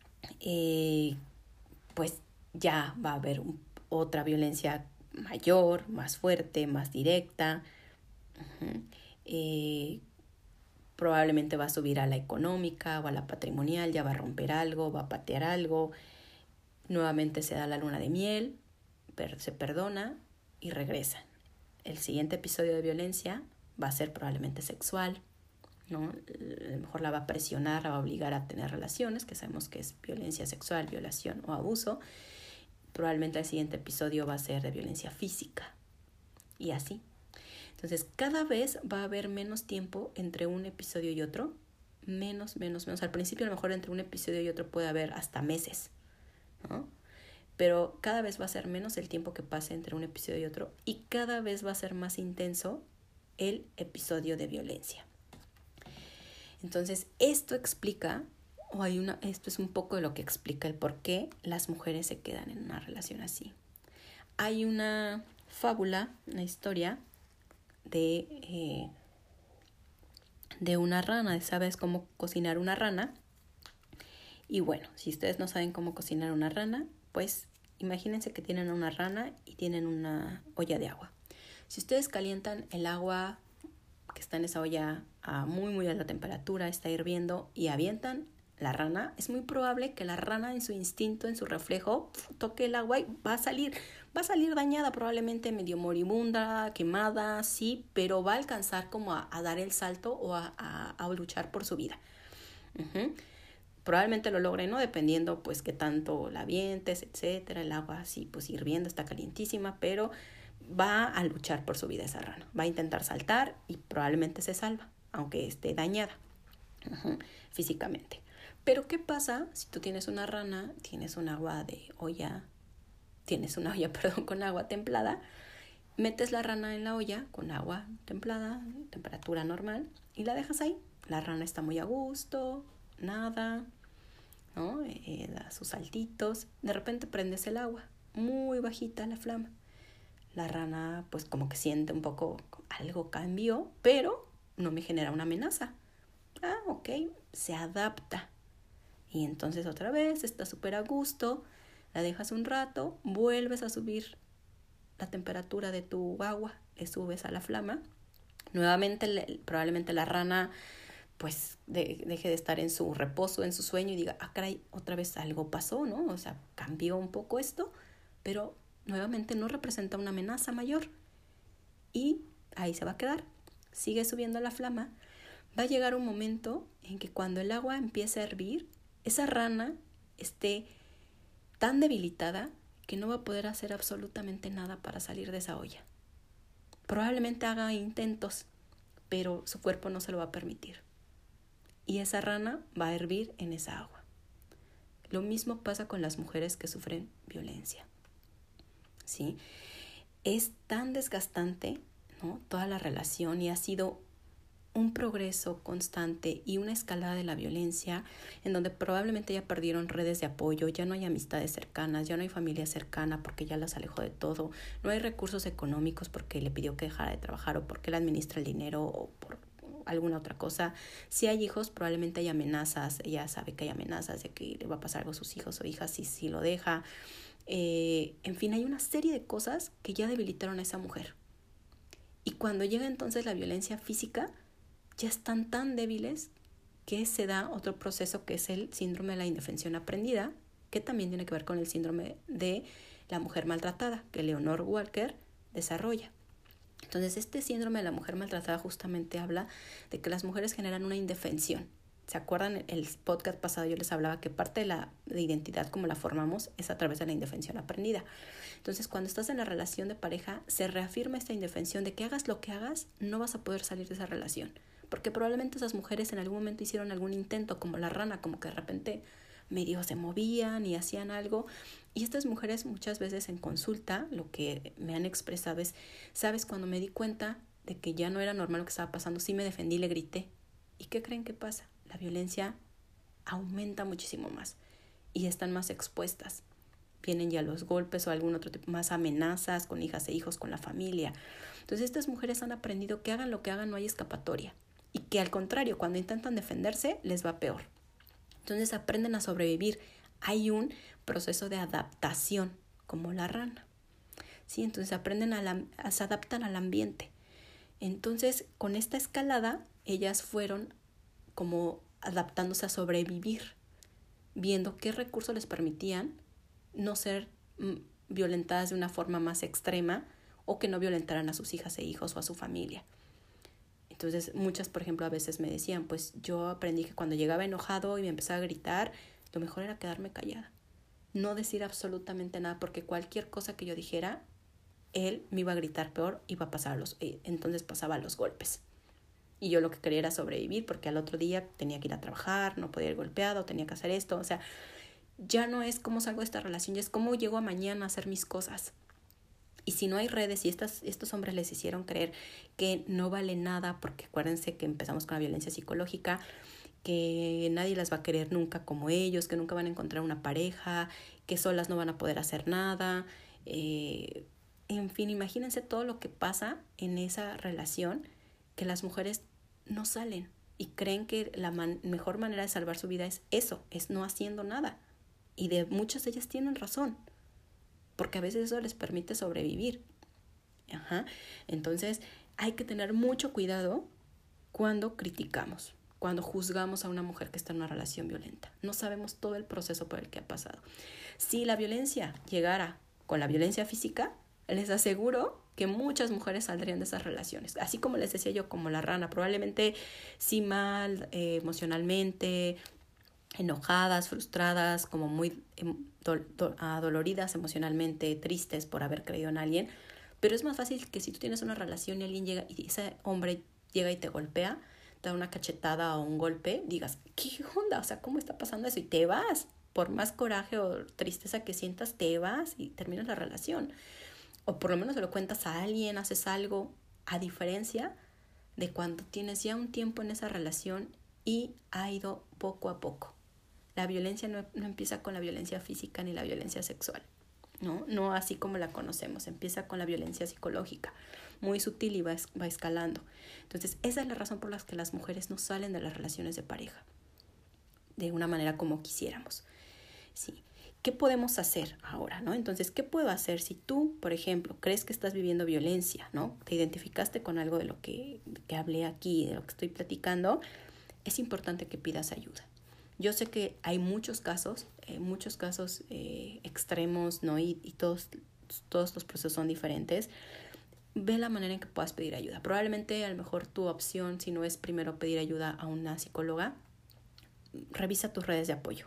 eh, pues ya va a haber un, otra violencia mayor, más fuerte, más directa. Uh-huh. Eh, probablemente va a subir a la económica o a la patrimonial, ya va a romper algo, va a patear algo. Nuevamente se da la luna de miel, per- se perdona y regresan. El siguiente episodio de violencia va a ser probablemente sexual, ¿no? A lo mejor la va a presionar, la va a obligar a tener relaciones, que sabemos que es violencia sexual, violación o abuso. Probablemente el siguiente episodio va a ser de violencia física y así. Entonces cada vez va a haber menos tiempo entre un episodio y otro, menos, menos, menos. Al principio a lo mejor entre un episodio y otro puede haber hasta meses, ¿no? Pero cada vez va a ser menos el tiempo que pase entre un episodio y otro y cada vez va a ser más intenso el episodio de violencia. Entonces, esto explica, o hay una, esto es un poco de lo que explica el por qué las mujeres se quedan en una relación así. Hay una fábula, una historia de, eh, de una rana. ¿Sabes cómo cocinar una rana? Y bueno, si ustedes no saben cómo cocinar una rana, pues imagínense que tienen una rana y tienen una olla de agua. Si ustedes calientan el agua que está en esa olla a muy muy alta temperatura, está hirviendo y avientan la rana, es muy probable que la rana en su instinto, en su reflejo, toque el agua y va a salir, va a salir dañada, probablemente medio moribunda, quemada, sí, pero va a alcanzar como a, a dar el salto o a, a, a luchar por su vida. Uh-huh. Probablemente lo logre, ¿no? Dependiendo pues qué tanto la avientes, etcétera. El agua así pues hirviendo, está calientísima, pero va a luchar por su vida esa rana. Va a intentar saltar y probablemente se salva, aunque esté dañada uh-huh, físicamente. Pero ¿qué pasa si tú tienes una rana, tienes un agua de olla, tienes una olla, perdón, con agua templada, metes la rana en la olla con agua templada, temperatura normal, y la dejas ahí? La rana está muy a gusto, nada, ¿no? Eh, da sus saltitos. De repente prendes el agua, muy bajita la flama. La rana pues como que siente un poco algo cambió, pero no me genera una amenaza. Ah, ok, se adapta. Y entonces otra vez está súper a gusto, la dejas un rato, vuelves a subir la temperatura de tu agua, le subes a la flama. Nuevamente le, probablemente la rana pues de, deje de estar en su reposo, en su sueño y diga, ah, caray, otra vez algo pasó, ¿no? O sea, cambió un poco esto, pero nuevamente no representa una amenaza mayor. Y ahí se va a quedar. Sigue subiendo la flama. Va a llegar un momento en que cuando el agua empiece a hervir, esa rana esté tan debilitada que no va a poder hacer absolutamente nada para salir de esa olla. Probablemente haga intentos, pero su cuerpo no se lo va a permitir. Y esa rana va a hervir en esa agua. Lo mismo pasa con las mujeres que sufren violencia. ¿Sí? Es tan desgastante, ¿no? Toda la relación, y ha sido un progreso constante y una escalada de la violencia en donde probablemente ya perdieron redes de apoyo, ya no hay amistades cercanas, ya no hay familia cercana porque ya las alejó de todo, no hay recursos económicos porque le pidió que dejara de trabajar o porque le administra el dinero o por alguna otra cosa. Si hay hijos, probablemente hay amenazas, ella sabe que hay amenazas de que le va a pasar algo a sus hijos o hijas si, si lo deja. Eh, en fin, hay una serie de cosas que ya debilitaron a esa mujer. Y cuando llega entonces la violencia física, ya están tan débiles que se da otro proceso que es el síndrome de la indefensión aprendida, que también tiene que ver con el síndrome de la mujer maltratada, que Leonore Walker desarrolla. Entonces, este síndrome de la mujer maltratada justamente habla de que las mujeres generan una indefensión. ¿Se acuerdan? El podcast pasado yo les hablaba que parte de la de identidad como la formamos es a través de la indefensión aprendida. Entonces, cuando estás en la relación de pareja, se reafirma esta indefensión de que hagas lo que hagas, no vas a poder salir de esa relación. Porque probablemente esas mujeres en algún momento hicieron algún intento, como la rana, como que de repente medio se movían y hacían algo. Y estas mujeres muchas veces en consulta lo que me han expresado es, ¿sabes? Cuando me di cuenta de que ya no era normal lo que estaba pasando, sí me defendí, le grité. ¿Y qué creen que pasa? La violencia aumenta muchísimo más y están más expuestas. Vienen ya los golpes o algún otro tipo, más amenazas con hijas e hijos, con la familia. Entonces estas mujeres han aprendido que hagan lo que hagan, no hay escapatoria. Y que al contrario, cuando intentan defenderse, les va peor. Entonces aprenden a sobrevivir. Hay un proceso de adaptación, como la rana. ¿Sí? Entonces aprenden a, la, a se adaptan al ambiente. Entonces, con esta escalada, ellas fueron como adaptándose a sobrevivir, viendo qué recursos les permitían no ser mm, violentadas de una forma más extrema o que no violentaran a sus hijas e hijos o a su familia. Entonces, muchas, por ejemplo, a veces me decían, pues yo aprendí que cuando llegaba enojado y me empezaba a gritar, lo mejor era quedarme callada. No decir absolutamente nada, porque cualquier cosa que yo dijera, él me iba a gritar peor, iba a pasar a los, eh, entonces pasaba a los golpes. Y yo lo que quería era sobrevivir, porque al otro día tenía que ir a trabajar, no podía ir golpeado, tenía que hacer esto. O sea, ya no es cómo salgo de esta relación, ya es cómo llego a mañana a hacer mis cosas. Y si no hay redes y estas, estos hombres les hicieron creer que no vale nada, porque acuérdense que empezamos con la violencia psicológica, que nadie las va a querer nunca como ellos, que nunca van a encontrar una pareja, que solas no van a poder hacer nada. Eh, en fin, imagínense todo lo que pasa en esa relación, que las mujeres no salen y creen que la man- mejor manera de salvar su vida es eso, es no haciendo nada. Y de muchas de ellas tienen razón, porque a veces eso les permite sobrevivir. Ajá. Entonces, hay que tener mucho cuidado cuando criticamos, cuando juzgamos a una mujer que está en una relación violenta. No sabemos todo el proceso por el que ha pasado. Si la violencia llegara con la violencia física, les aseguro que muchas mujeres saldrían de esas relaciones. Así como les decía yo, como la rana, probablemente sí mal eh, emocionalmente, enojadas, frustradas, como muy eh, do- do- adoloridas emocionalmente, tristes por haber creído en alguien. Pero es más fácil que si tú tienes una relación y alguien llega y ese hombre llega y te golpea, te da una cachetada o un golpe, digas, ¿qué onda? O sea, ¿cómo está pasando eso? Y te vas. Por más coraje o tristeza que sientas, te vas y terminas la relación. O por lo menos se lo cuentas a alguien, haces algo, a diferencia de cuando tienes ya un tiempo en esa relación y ha ido poco a poco. La violencia no, no empieza con la violencia física ni la violencia sexual, ¿no? No así como la conocemos, empieza con la violencia psicológica, muy sutil y va, va escalando. Entonces, esa es la razón por la que las mujeres no salen de las relaciones de pareja de una manera como quisiéramos. Sí. ¿Qué podemos hacer ahora, no? Entonces, ¿qué puedo hacer si tú, por ejemplo, crees que estás viviendo violencia, ¿no? Te identificaste con algo de lo que, que hablé aquí, de lo que estoy platicando, es importante que pidas ayuda. Yo sé que hay muchos casos, eh, muchos casos eh, extremos, ¿no? Y, y todos, todos los procesos son diferentes. Ve la manera en que puedas pedir ayuda. Probablemente a lo mejor tu opción, si no es primero pedir ayuda a una psicóloga, revisa tus redes de apoyo.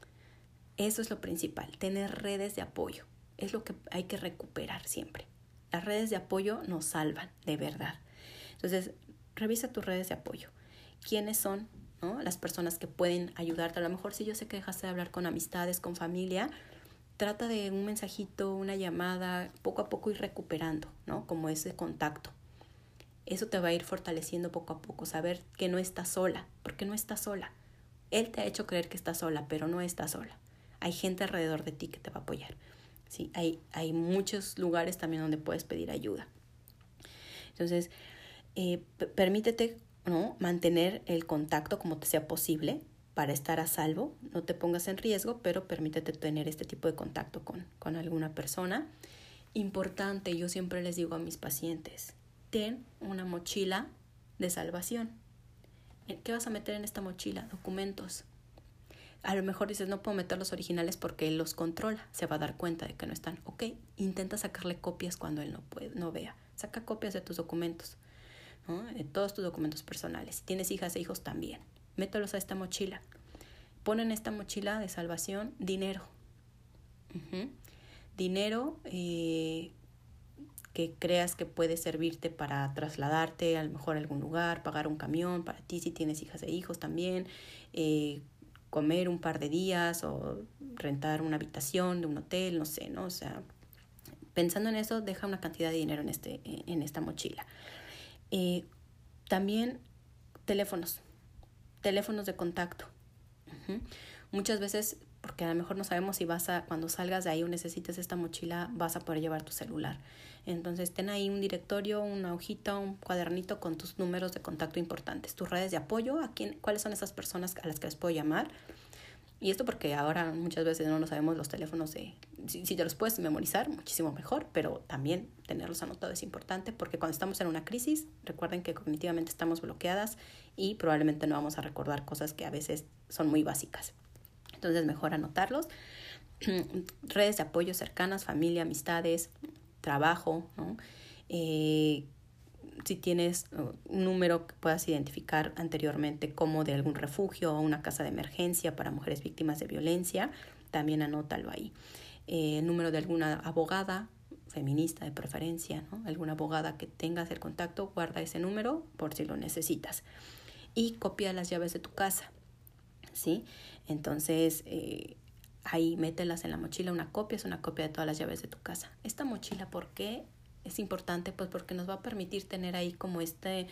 Eso es lo principal, tener redes de apoyo. Es lo que hay que recuperar siempre. Las redes de apoyo nos salvan, de verdad. Entonces, revisa tus redes de apoyo. ¿Quiénes son, ¿no? las personas que pueden ayudarte? A lo mejor si yo sé que dejaste de hablar con amistades, con familia, trata de un mensajito, una llamada, poco a poco ir recuperando, ¿no? Como ese contacto. Eso te va a ir fortaleciendo poco a poco, saber que no estás sola, porque no estás sola. Él te ha hecho creer que estás sola, pero no estás sola. Hay gente alrededor de ti que te va a apoyar. ¿Sí? Hay, hay muchos lugares también donde puedes pedir ayuda. Entonces, eh, p- permítete, ¿no? mantener el contacto como te sea posible para estar a salvo. No te pongas en riesgo, pero permítete tener este tipo de contacto con, con alguna persona. Importante, yo siempre les digo a mis pacientes, ten una mochila de salvación. ¿Qué vas a meter en esta mochila? Documentos. A lo mejor dices, no puedo meter los originales porque él los controla, se va a dar cuenta de que no están. Ok, intenta sacarle copias cuando él no puede, no vea. Saca copias de tus documentos, ¿no? De todos tus documentos personales. Si tienes hijas e hijos también, mételos a esta mochila. Pon en esta mochila de salvación dinero. Uh-huh. Dinero eh, que creas que puede servirte para trasladarte a lo mejor a algún lugar, pagar un camión para ti si tienes hijas e hijos también, eh, comer un par de días o rentar una habitación de un hotel, no sé, ¿no? O sea, pensando en eso, deja una cantidad de dinero en, este, en esta mochila. Eh, también teléfonos, teléfonos de contacto. Uh-huh. Muchas veces, porque a lo mejor no sabemos si vas a, cuando salgas de ahí o necesites esta mochila, vas a poder llevar tu celular. Entonces, ten ahí un directorio, una hojita, un cuadernito con tus números de contacto importantes, tus redes de apoyo, a quién, cuáles son esas personas a las que les puedo llamar. Y esto porque ahora muchas veces no lo sabemos los teléfonos de... Si, si te los puedes memorizar, muchísimo mejor, pero también tenerlos anotados es importante porque cuando estamos en una crisis, recuerden que cognitivamente estamos bloqueadas y probablemente no vamos a recordar cosas que a veces son muy básicas. Entonces, mejor anotarlos. Redes de apoyo cercanas, familia, amistades, trabajo, ¿no? Eh, si tienes un número que puedas identificar anteriormente como de algún refugio o una casa de emergencia para mujeres víctimas de violencia, también anótalo ahí. Eh, el número de alguna abogada, feminista de preferencia, ¿no? Alguna abogada que tengas el contacto, guarda ese número por si lo necesitas. Y copia las llaves de tu casa, ¿sí? Entonces, eh, ahí mételas en la mochila, una copia, es una copia de todas las llaves de tu casa. Esta mochila, ¿por qué es importante? Pues porque nos va a permitir tener ahí como este,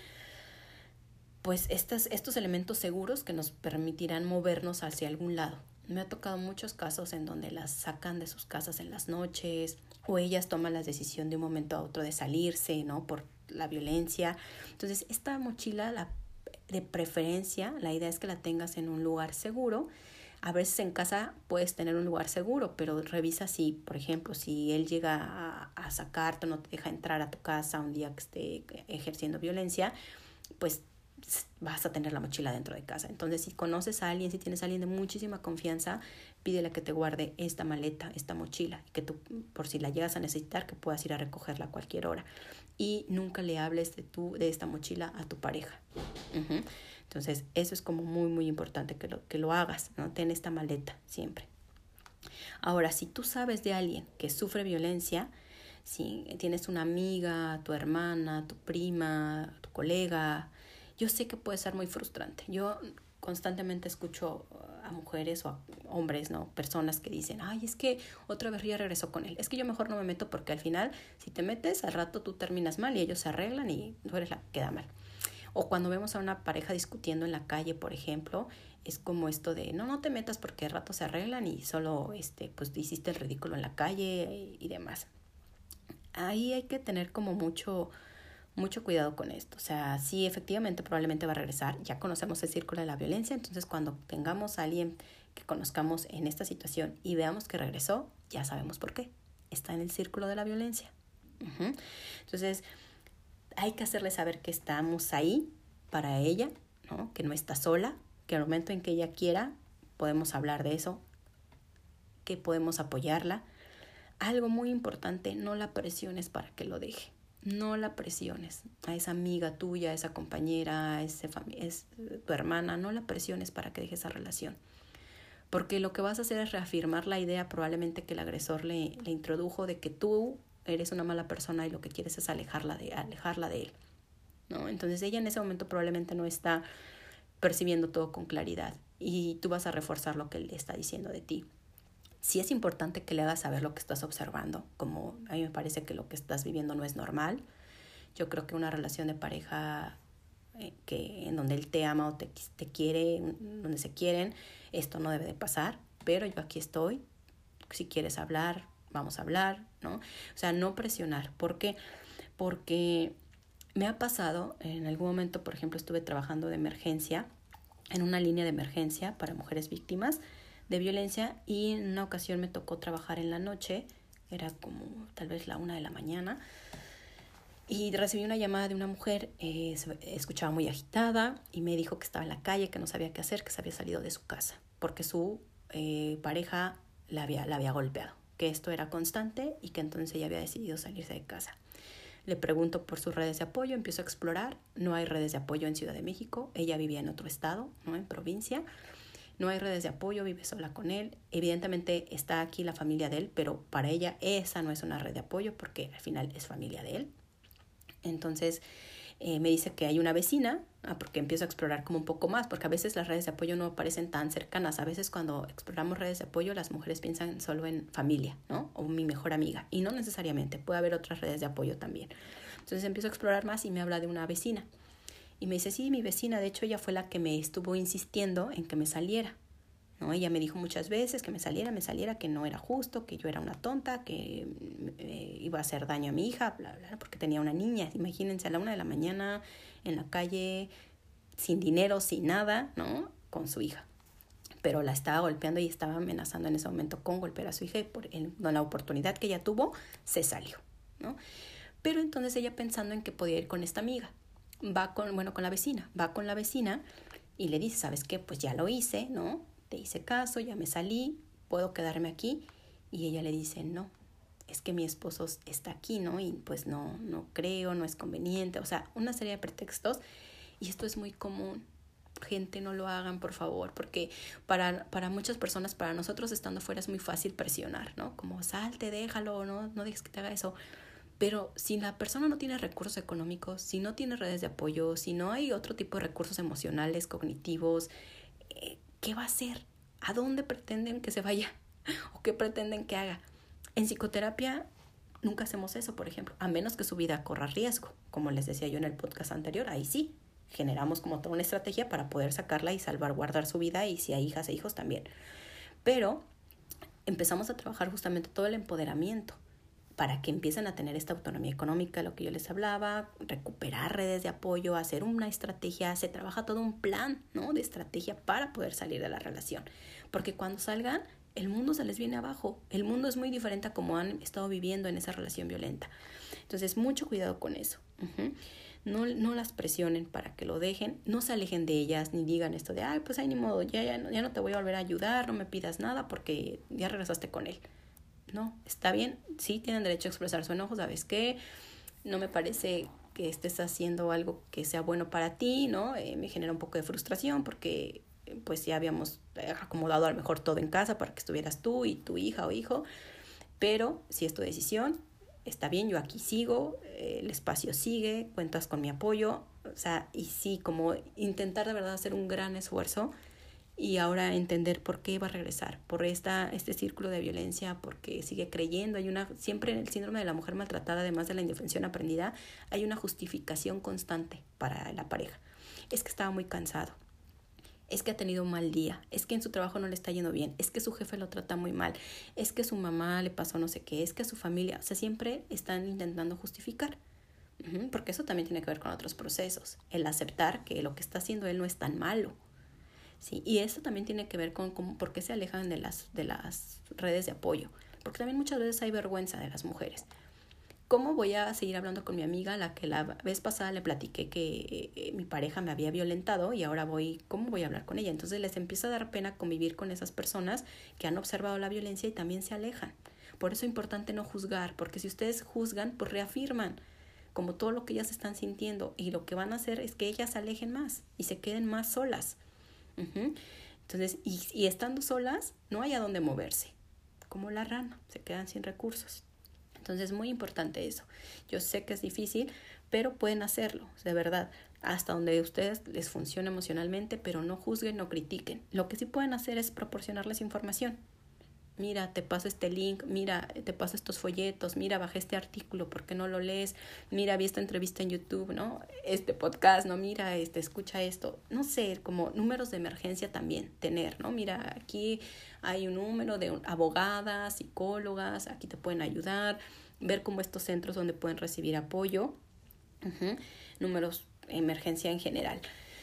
pues estos, estos elementos seguros que nos permitirán movernos hacia algún lado. Me ha tocado muchos casos en donde las sacan de sus casas en las noches o ellas toman la decisión de un momento a otro de salirse, ¿no? Por la violencia. Entonces, esta mochila, la, de preferencia, la idea es que la tengas en un lugar seguro. A veces en casa puedes tener un lugar seguro, pero revisa si, por ejemplo, si él llega a, a sacarte o no te deja entrar a tu casa un día que esté ejerciendo violencia, pues vas a tener la mochila dentro de casa. Entonces, si conoces a alguien, si tienes a alguien de muchísima confianza, pídele que te guarde esta maleta, esta mochila, que tú, por si la llegas a necesitar, que puedas ir a recogerla a cualquier hora. Y nunca le hables de, tu, de esta mochila a tu pareja. Uh-huh. Entonces, eso es como muy, muy importante que lo, que lo hagas, ¿no? Ten esta maleta siempre. Ahora, si tú sabes de alguien que sufre violencia, si tienes una amiga, tu hermana, tu prima, tu colega, yo sé que puede ser muy frustrante. Yo constantemente escucho a mujeres o a hombres, ¿no? Personas que dicen, ay, es que otra vez ya regresó con él. Es que yo mejor no me meto porque al final, si te metes, al rato tú terminas mal y ellos se arreglan y tú eres la que queda mal. O cuando vemos a una pareja discutiendo en la calle, por ejemplo, es como esto de, no, no te metas porque al rato se arreglan y solo, este, pues, hiciste el ridículo en la calle y, y demás. Ahí hay que tener como mucho, mucho cuidado con esto. O sea, sí, efectivamente, probablemente va a regresar. Ya conocemos el círculo de la violencia, entonces cuando tengamos a alguien que conozcamos en esta situación y veamos que regresó, ya sabemos por qué. Está en el círculo de la violencia. Uh-huh. Entonces, hay que hacerle saber que estamos ahí para ella, ¿no? Que no está sola, que al momento en que ella quiera podemos hablar de eso, que podemos apoyarla. Algo muy importante, no la presiones para que lo deje. No la presiones a esa amiga tuya, a esa compañera, a ese fami- es tu hermana, no la presiones para que deje esa relación. Porque lo que vas a hacer es reafirmar la idea probablemente que el agresor le, le introdujo de que tú eres una mala persona y lo que quieres es alejarla de, alejarla de él, ¿no? Entonces ella en ese momento probablemente no está percibiendo todo con claridad y tú vas a reforzar lo que él está diciendo de ti. Sí es importante que le hagas saber lo que estás observando, como a mí me parece que lo que estás viviendo no es normal. Yo creo que una relación de pareja eh, que en donde él te ama o te, te quiere, donde se quieren, esto no debe de pasar, pero yo aquí estoy, si quieres hablar, vamos a hablar, ¿no? O sea, no presionar. ¿Por qué? Porque me ha pasado, en algún momento, por ejemplo, estuve trabajando de emergencia, en una línea de emergencia para mujeres víctimas de violencia y en una ocasión me tocó trabajar en la noche, era como tal vez la una de la mañana, y recibí una llamada de una mujer, eh, se escuchaba muy agitada y me dijo que estaba en la calle, que no sabía qué hacer, que se había salido de su casa porque su eh, pareja la había, la había golpeado, que esto era constante y que entonces ella había decidido salirse de casa. Le pregunto por sus redes de apoyo, empiezo a explorar, no hay redes de apoyo en Ciudad de México, ella vivía en otro estado, ¿no? En provincia, no hay redes de apoyo, vive sola con él, evidentemente está aquí la familia de él, pero para ella esa no es una red de apoyo porque al final es familia de él. Entonces eh, me dice que hay una vecina, ah, porque empiezo a explorar como un poco más, porque a veces las redes de apoyo no parecen tan cercanas. A veces cuando exploramos redes de apoyo las mujeres piensan solo en familia, ¿no? O mi mejor amiga, y no necesariamente, puede haber otras redes de apoyo también. Entonces empiezo a explorar más y me habla de una vecina. Y me dice, sí, mi vecina, de hecho ella fue la que me estuvo insistiendo en que me saliera, ¿no? Ella me dijo muchas veces que me saliera, me saliera, que no era justo, que yo era una tonta, que eh, iba a hacer daño a mi hija, bla, bla, porque tenía una niña. Imagínense, a la una de la mañana en la calle, sin dinero, sin nada, ¿no? Con su hija. Pero la estaba golpeando y estaba amenazando en ese momento con golpear a su hija y por el, la oportunidad que ella tuvo, se salió, ¿no? Pero entonces ella pensando en que podía ir con esta amiga, va con, bueno, con la vecina, va con la vecina y le dice, ¿sabes qué? Pues ya lo hice, ¿no? Te hice caso, ya me salí, ¿puedo quedarme aquí? Y ella le dice, no, es que mi esposo está aquí, ¿no? Y pues no, no creo, no es conveniente, o sea, una serie de pretextos. Y esto es muy común. Gente, no lo hagan, por favor, porque para, para muchas personas, para nosotros estando fuera es muy fácil presionar, ¿no? Como salte, déjalo, no, no dejes que te haga eso. Pero si la persona no tiene recursos económicos, si no tiene redes de apoyo, si no hay otro tipo de recursos emocionales, cognitivos, eh, ¿qué va a hacer? ¿A dónde pretenden que se vaya? ¿O qué pretenden que haga? En psicoterapia nunca hacemos eso, por ejemplo, a menos que su vida corra riesgo. Como les decía yo en el podcast anterior, ahí sí, generamos como toda una estrategia para poder sacarla y salvaguardar su vida y si hay hijas e hijos también. Pero empezamos a trabajar justamente todo el empoderamiento para que empiecen a tener esta autonomía económica, lo que yo les hablaba, recuperar redes de apoyo, hacer una estrategia, se trabaja todo un plan, ¿no?, de estrategia para poder salir de la relación. Porque cuando salgan, el mundo se les viene abajo. El mundo es muy diferente a como han estado viviendo en esa relación violenta. Entonces, mucho cuidado con eso. Uh-huh. No, no las presionen para que lo dejen, no se alejen de ellas, ni digan esto de, ay, pues ay, ni modo, ya, ya, ya no te voy a volver a ayudar, no me pidas nada porque ya regresaste con él. No, está bien, sí tienen derecho a expresar su enojo, ¿sabes qué? No me parece que estés haciendo algo que sea bueno para ti, ¿no? Eh, me genera un poco de frustración porque pues ya habíamos acomodado a lo mejor todo en casa para que estuvieras tú y tu hija o hijo, pero si es tu decisión, está bien, yo aquí sigo, eh, el espacio sigue, cuentas con mi apoyo, o sea, y sí, como intentar de verdad hacer un gran esfuerzo y ahora entender por qué va a regresar, por esta, este círculo de violencia, porque sigue creyendo, hay una, siempre en el síndrome de la mujer maltratada, además de la indefensión aprendida, hay una justificación constante para la pareja. Es que estaba muy cansado, es que ha tenido un mal día, es que en su trabajo no le está yendo bien, es que su jefe lo trata muy mal, es que su mamá le pasó no sé qué, es que a su familia, o sea, siempre están intentando justificar, uh-huh, porque eso también tiene que ver con otros procesos, el aceptar que lo que está haciendo él no es tan malo. Sí, y eso también tiene que ver con, con por qué se alejan de las, de las redes de apoyo, porque también muchas veces hay vergüenza de las mujeres. ¿Cómo voy a seguir hablando con mi amiga, la que la vez pasada le platiqué que eh, mi pareja me había violentado y ahora voy, ¿cómo voy a hablar con ella? Entonces les empieza a dar pena convivir con esas personas que han observado la violencia y también se alejan. Por eso es importante no juzgar, porque si ustedes juzgan, pues reafirman como todo lo que ellas están sintiendo y lo que van a hacer es que ellas se alejen más y se queden más solas. Uh-huh. Entonces, y, y estando solas, no hay a dónde moverse, como la rana, se quedan sin recursos. Entonces, es muy importante eso. Yo sé que es difícil, pero pueden hacerlo, de verdad, hasta donde a ustedes les funcione emocionalmente, pero no juzguen, no critiquen. Lo que sí pueden hacer es proporcionarles información. Mira, te paso este link, mira, te paso estos folletos, mira, bajé este artículo, ¿por qué no lo lees? Mira, vi esta entrevista en YouTube, ¿no? Este podcast, ¿no? Mira, este, escucha esto. No sé, como números de emergencia también tener, ¿no? Mira, aquí hay un número de abogadas, psicólogas, aquí te pueden ayudar, ver cómo estos centros donde pueden recibir apoyo, uh-huh, números de emergencia en general.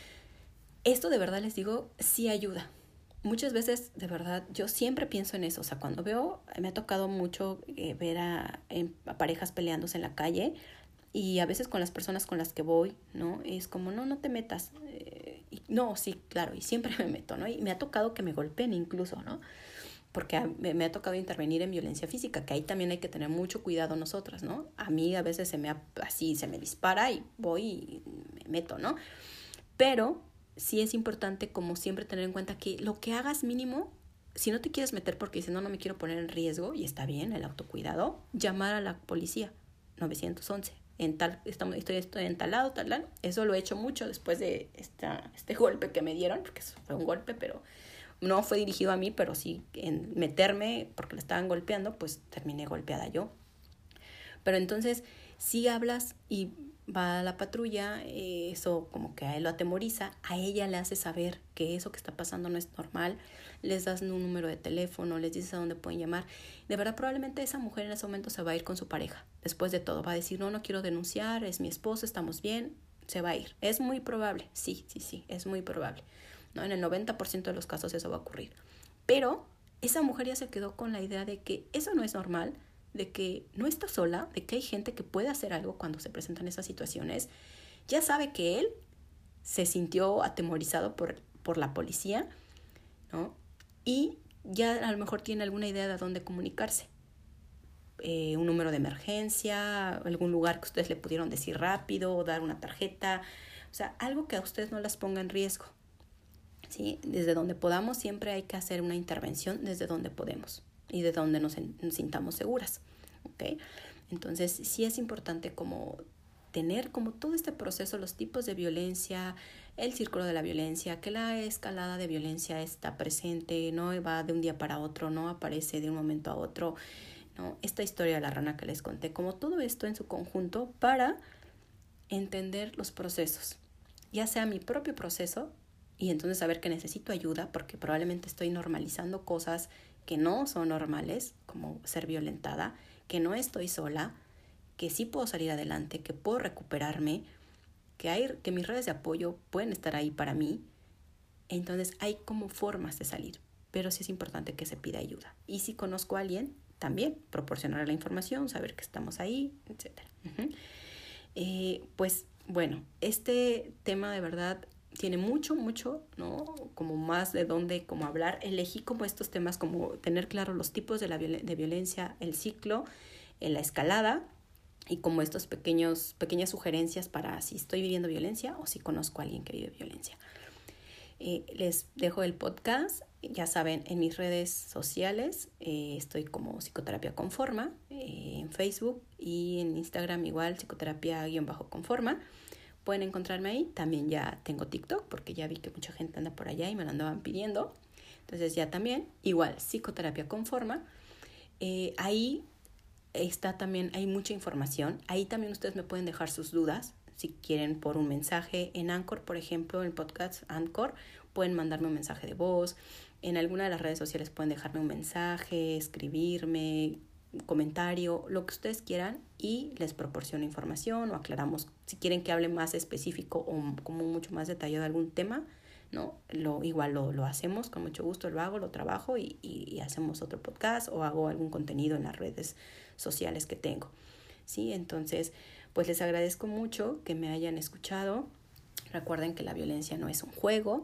Esto de verdad les digo, sí ayuda. Muchas veces, de verdad, yo siempre pienso en eso. O sea, cuando veo, me ha tocado mucho eh, ver a, a parejas peleándose en la calle y a veces con las personas con las que voy, ¿no? Es como, no, no te metas. Eh, y, no, sí, claro, y siempre me meto, ¿no? Y me ha tocado que me golpeen incluso, ¿no? Porque a, me, me ha tocado intervenir en violencia física, que ahí también hay que tener mucho cuidado nosotras, ¿no? A mí a veces se me, así, se me dispara y voy y me meto, ¿no? Pero sí es importante, como siempre, tener en cuenta que lo que hagas mínimo, si no te quieres meter porque dices, no, no me quiero poner en riesgo, y está bien, el autocuidado, llamar a la policía, nueve once, en tal, estamos, estoy, estoy en tal lado, tal lado. Eso lo he hecho mucho después de esta, este golpe que me dieron, porque fue un golpe, pero no fue dirigido a mí, pero sí en meterme porque le estaban golpeando, pues terminé golpeada yo. Pero entonces, si hablas y va a la patrulla, eh, eso como que a él lo atemoriza, a ella le hace saber que eso que está pasando no es normal, les das un número de teléfono, les dices a dónde pueden llamar. De verdad, probablemente esa mujer en ese momento se va a ir con su pareja. Después de todo, va a decir, no, no quiero denunciar, es mi esposo, estamos bien, se va a ir. Es muy probable, sí, sí, sí, es muy probable, ¿no? En el noventa por ciento de los casos eso va a ocurrir. Pero esa mujer ya se quedó con la idea de que eso no es normal, de que no está sola, de que hay gente que puede hacer algo cuando se presentan esas situaciones. Ya sabe que él se sintió atemorizado por, por la policía, ¿no? Y ya a lo mejor tiene alguna idea de a dónde comunicarse. Eh, un número de emergencia, algún lugar que ustedes le pudieron decir rápido, o dar una tarjeta, o sea, algo que a ustedes no las ponga en riesgo, ¿sí? Desde donde podamos siempre hay que hacer una intervención desde donde podemos y de donde nos, nos sintamos seguras, ¿ok? Entonces, sí es importante como tener como todo este proceso, los tipos de violencia, el círculo de la violencia, que la escalada de violencia está presente, no va de un día para otro, no aparece de un momento a otro, ¿no? Esta historia de la rana que les conté, como todo esto en su conjunto para entender los procesos, ya sea mi propio proceso y entonces saber que necesito ayuda porque probablemente estoy normalizando cosas que no son normales, como ser violentada, que no estoy sola, que sí puedo salir adelante, que puedo recuperarme, que, hay, que mis redes de apoyo pueden estar ahí para mí. Entonces hay como formas de salir, pero sí es importante que se pida ayuda. Y si conozco a alguien, también proporcionar la información, saber que estamos ahí, etcétera. Uh-huh. Eh, pues bueno, este tema de verdad tiene mucho, mucho, ¿no? Como más de dónde como hablar. Elegí como estos temas, como tener claro los tipos de, la violen- de violencia, el ciclo, en la escalada, y como estos pequeños, pequeñas sugerencias para si estoy viviendo violencia o si conozco a alguien que vive violencia. Eh, les dejo el podcast, ya saben, en mis redes sociales, eh, estoy como Psicoterapia Conforma, eh, en Facebook y en Instagram igual, psicoterapia-conforma. Pueden encontrarme ahí. También ya tengo TikTok porque ya vi que mucha gente anda por allá y me lo andaban pidiendo. Entonces ya también, igual, Psicoterapia Conforma. Eh, ahí está también, hay mucha información. Ahí también ustedes me pueden dejar sus dudas. Si quieren por un mensaje en Anchor, por ejemplo, en el podcast Anchor, pueden mandarme un mensaje de voz. En alguna de las redes sociales pueden dejarme un mensaje, escribirme, un comentario, lo que ustedes quieran, y les proporciono información o aclaramos. Si quieren que hable más específico o como mucho más detallado de algún tema, ¿no? Lo, igual lo, lo hacemos, con mucho gusto lo hago, lo trabajo y, y, y hacemos otro podcast o hago algún contenido en las redes sociales que tengo, ¿sí? Entonces, pues les agradezco mucho que me hayan escuchado. Recuerden que la violencia no es un juego,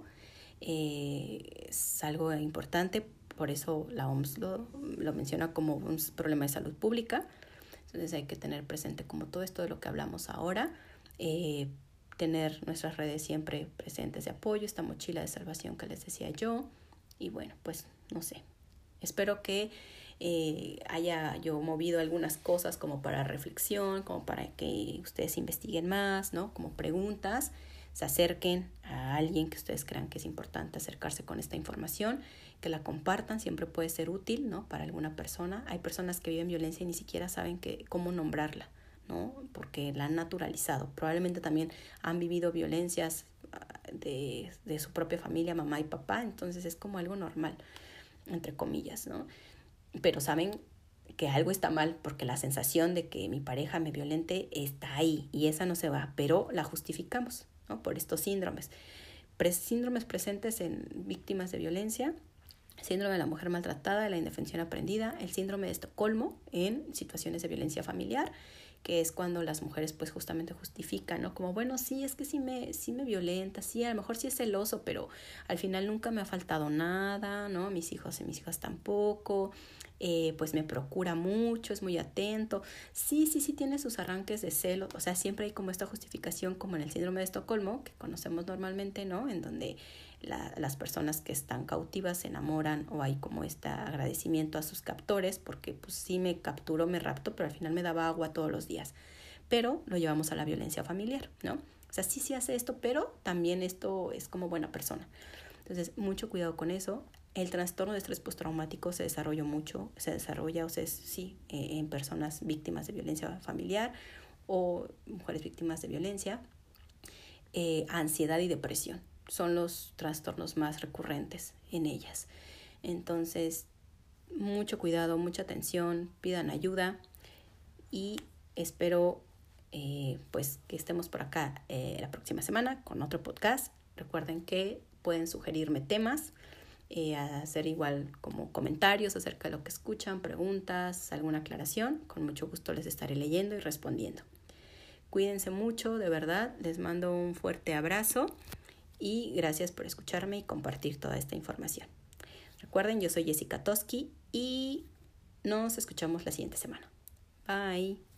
eh, es algo importante, por eso la O M S lo, lo menciona como un problema de salud pública. Entonces hay que tener presente como todo esto de lo que hablamos ahora, eh, tener nuestras redes siempre presentes de apoyo, esta mochila de salvación que les decía yo. Y bueno, pues no sé, espero que eh, haya yo movido algunas cosas como para reflexión, como para que ustedes investiguen más, ¿no? Como preguntas, se acerquen a alguien que ustedes crean que es importante acercarse con esta información, que la compartan, siempre puede ser útil, ¿no? Para alguna persona. Hay personas que viven violencia y ni siquiera saben que, cómo nombrarla, ¿no? Porque la han naturalizado. Probablemente también han vivido violencias de, de su propia familia, mamá y papá, entonces es como algo normal, entre comillas, ¿no? Pero saben que algo está mal porque la sensación de que mi pareja me violente está ahí y esa no se va, pero la justificamos, ¿no? Por estos síndromes. Pre- síndromes presentes en víctimas de violencia, síndrome de la mujer maltratada, de la indefensión aprendida, el síndrome de Estocolmo en situaciones de violencia familiar, que es cuando las mujeres pues justamente justifican, ¿no? Como, bueno, sí, es que sí me, sí me violenta, sí, a lo mejor sí es celoso, pero al final nunca me ha faltado nada, ¿no? Mis hijos y mis hijas tampoco, eh, pues me procura mucho, es muy atento. Sí, sí, sí tiene sus arranques de celo, o sea, siempre hay como esta justificación como en el síndrome de Estocolmo, que conocemos normalmente, ¿no? En donde La, las personas que están cautivas se enamoran o hay como este agradecimiento a sus captores porque pues sí me capturó, me raptó, pero al final me daba agua todos los días. Pero lo llevamos a la violencia familiar, ¿no? O sea, sí, sí hace esto, pero también esto es como buena persona. Entonces, mucho cuidado con eso. El trastorno de estrés postraumático se desarrolla mucho, se desarrolla, o sea, es, sí, eh, en personas víctimas de violencia familiar o mujeres víctimas de violencia. Eh, ansiedad y depresión son los trastornos más recurrentes en ellas. Entonces, mucho cuidado, mucha atención, pidan ayuda y espero eh, pues que estemos por acá eh, la próxima semana con otro podcast. Recuerden que pueden sugerirme temas, eh, hacer igual como comentarios acerca de lo que escuchan, preguntas, alguna aclaración. Con mucho gusto les estaré leyendo y respondiendo. Cuídense mucho, de verdad, les mando un fuerte abrazo y gracias por escucharme y compartir toda esta información. Recuerden, yo soy Jessica Toski y nos escuchamos la siguiente semana. Bye.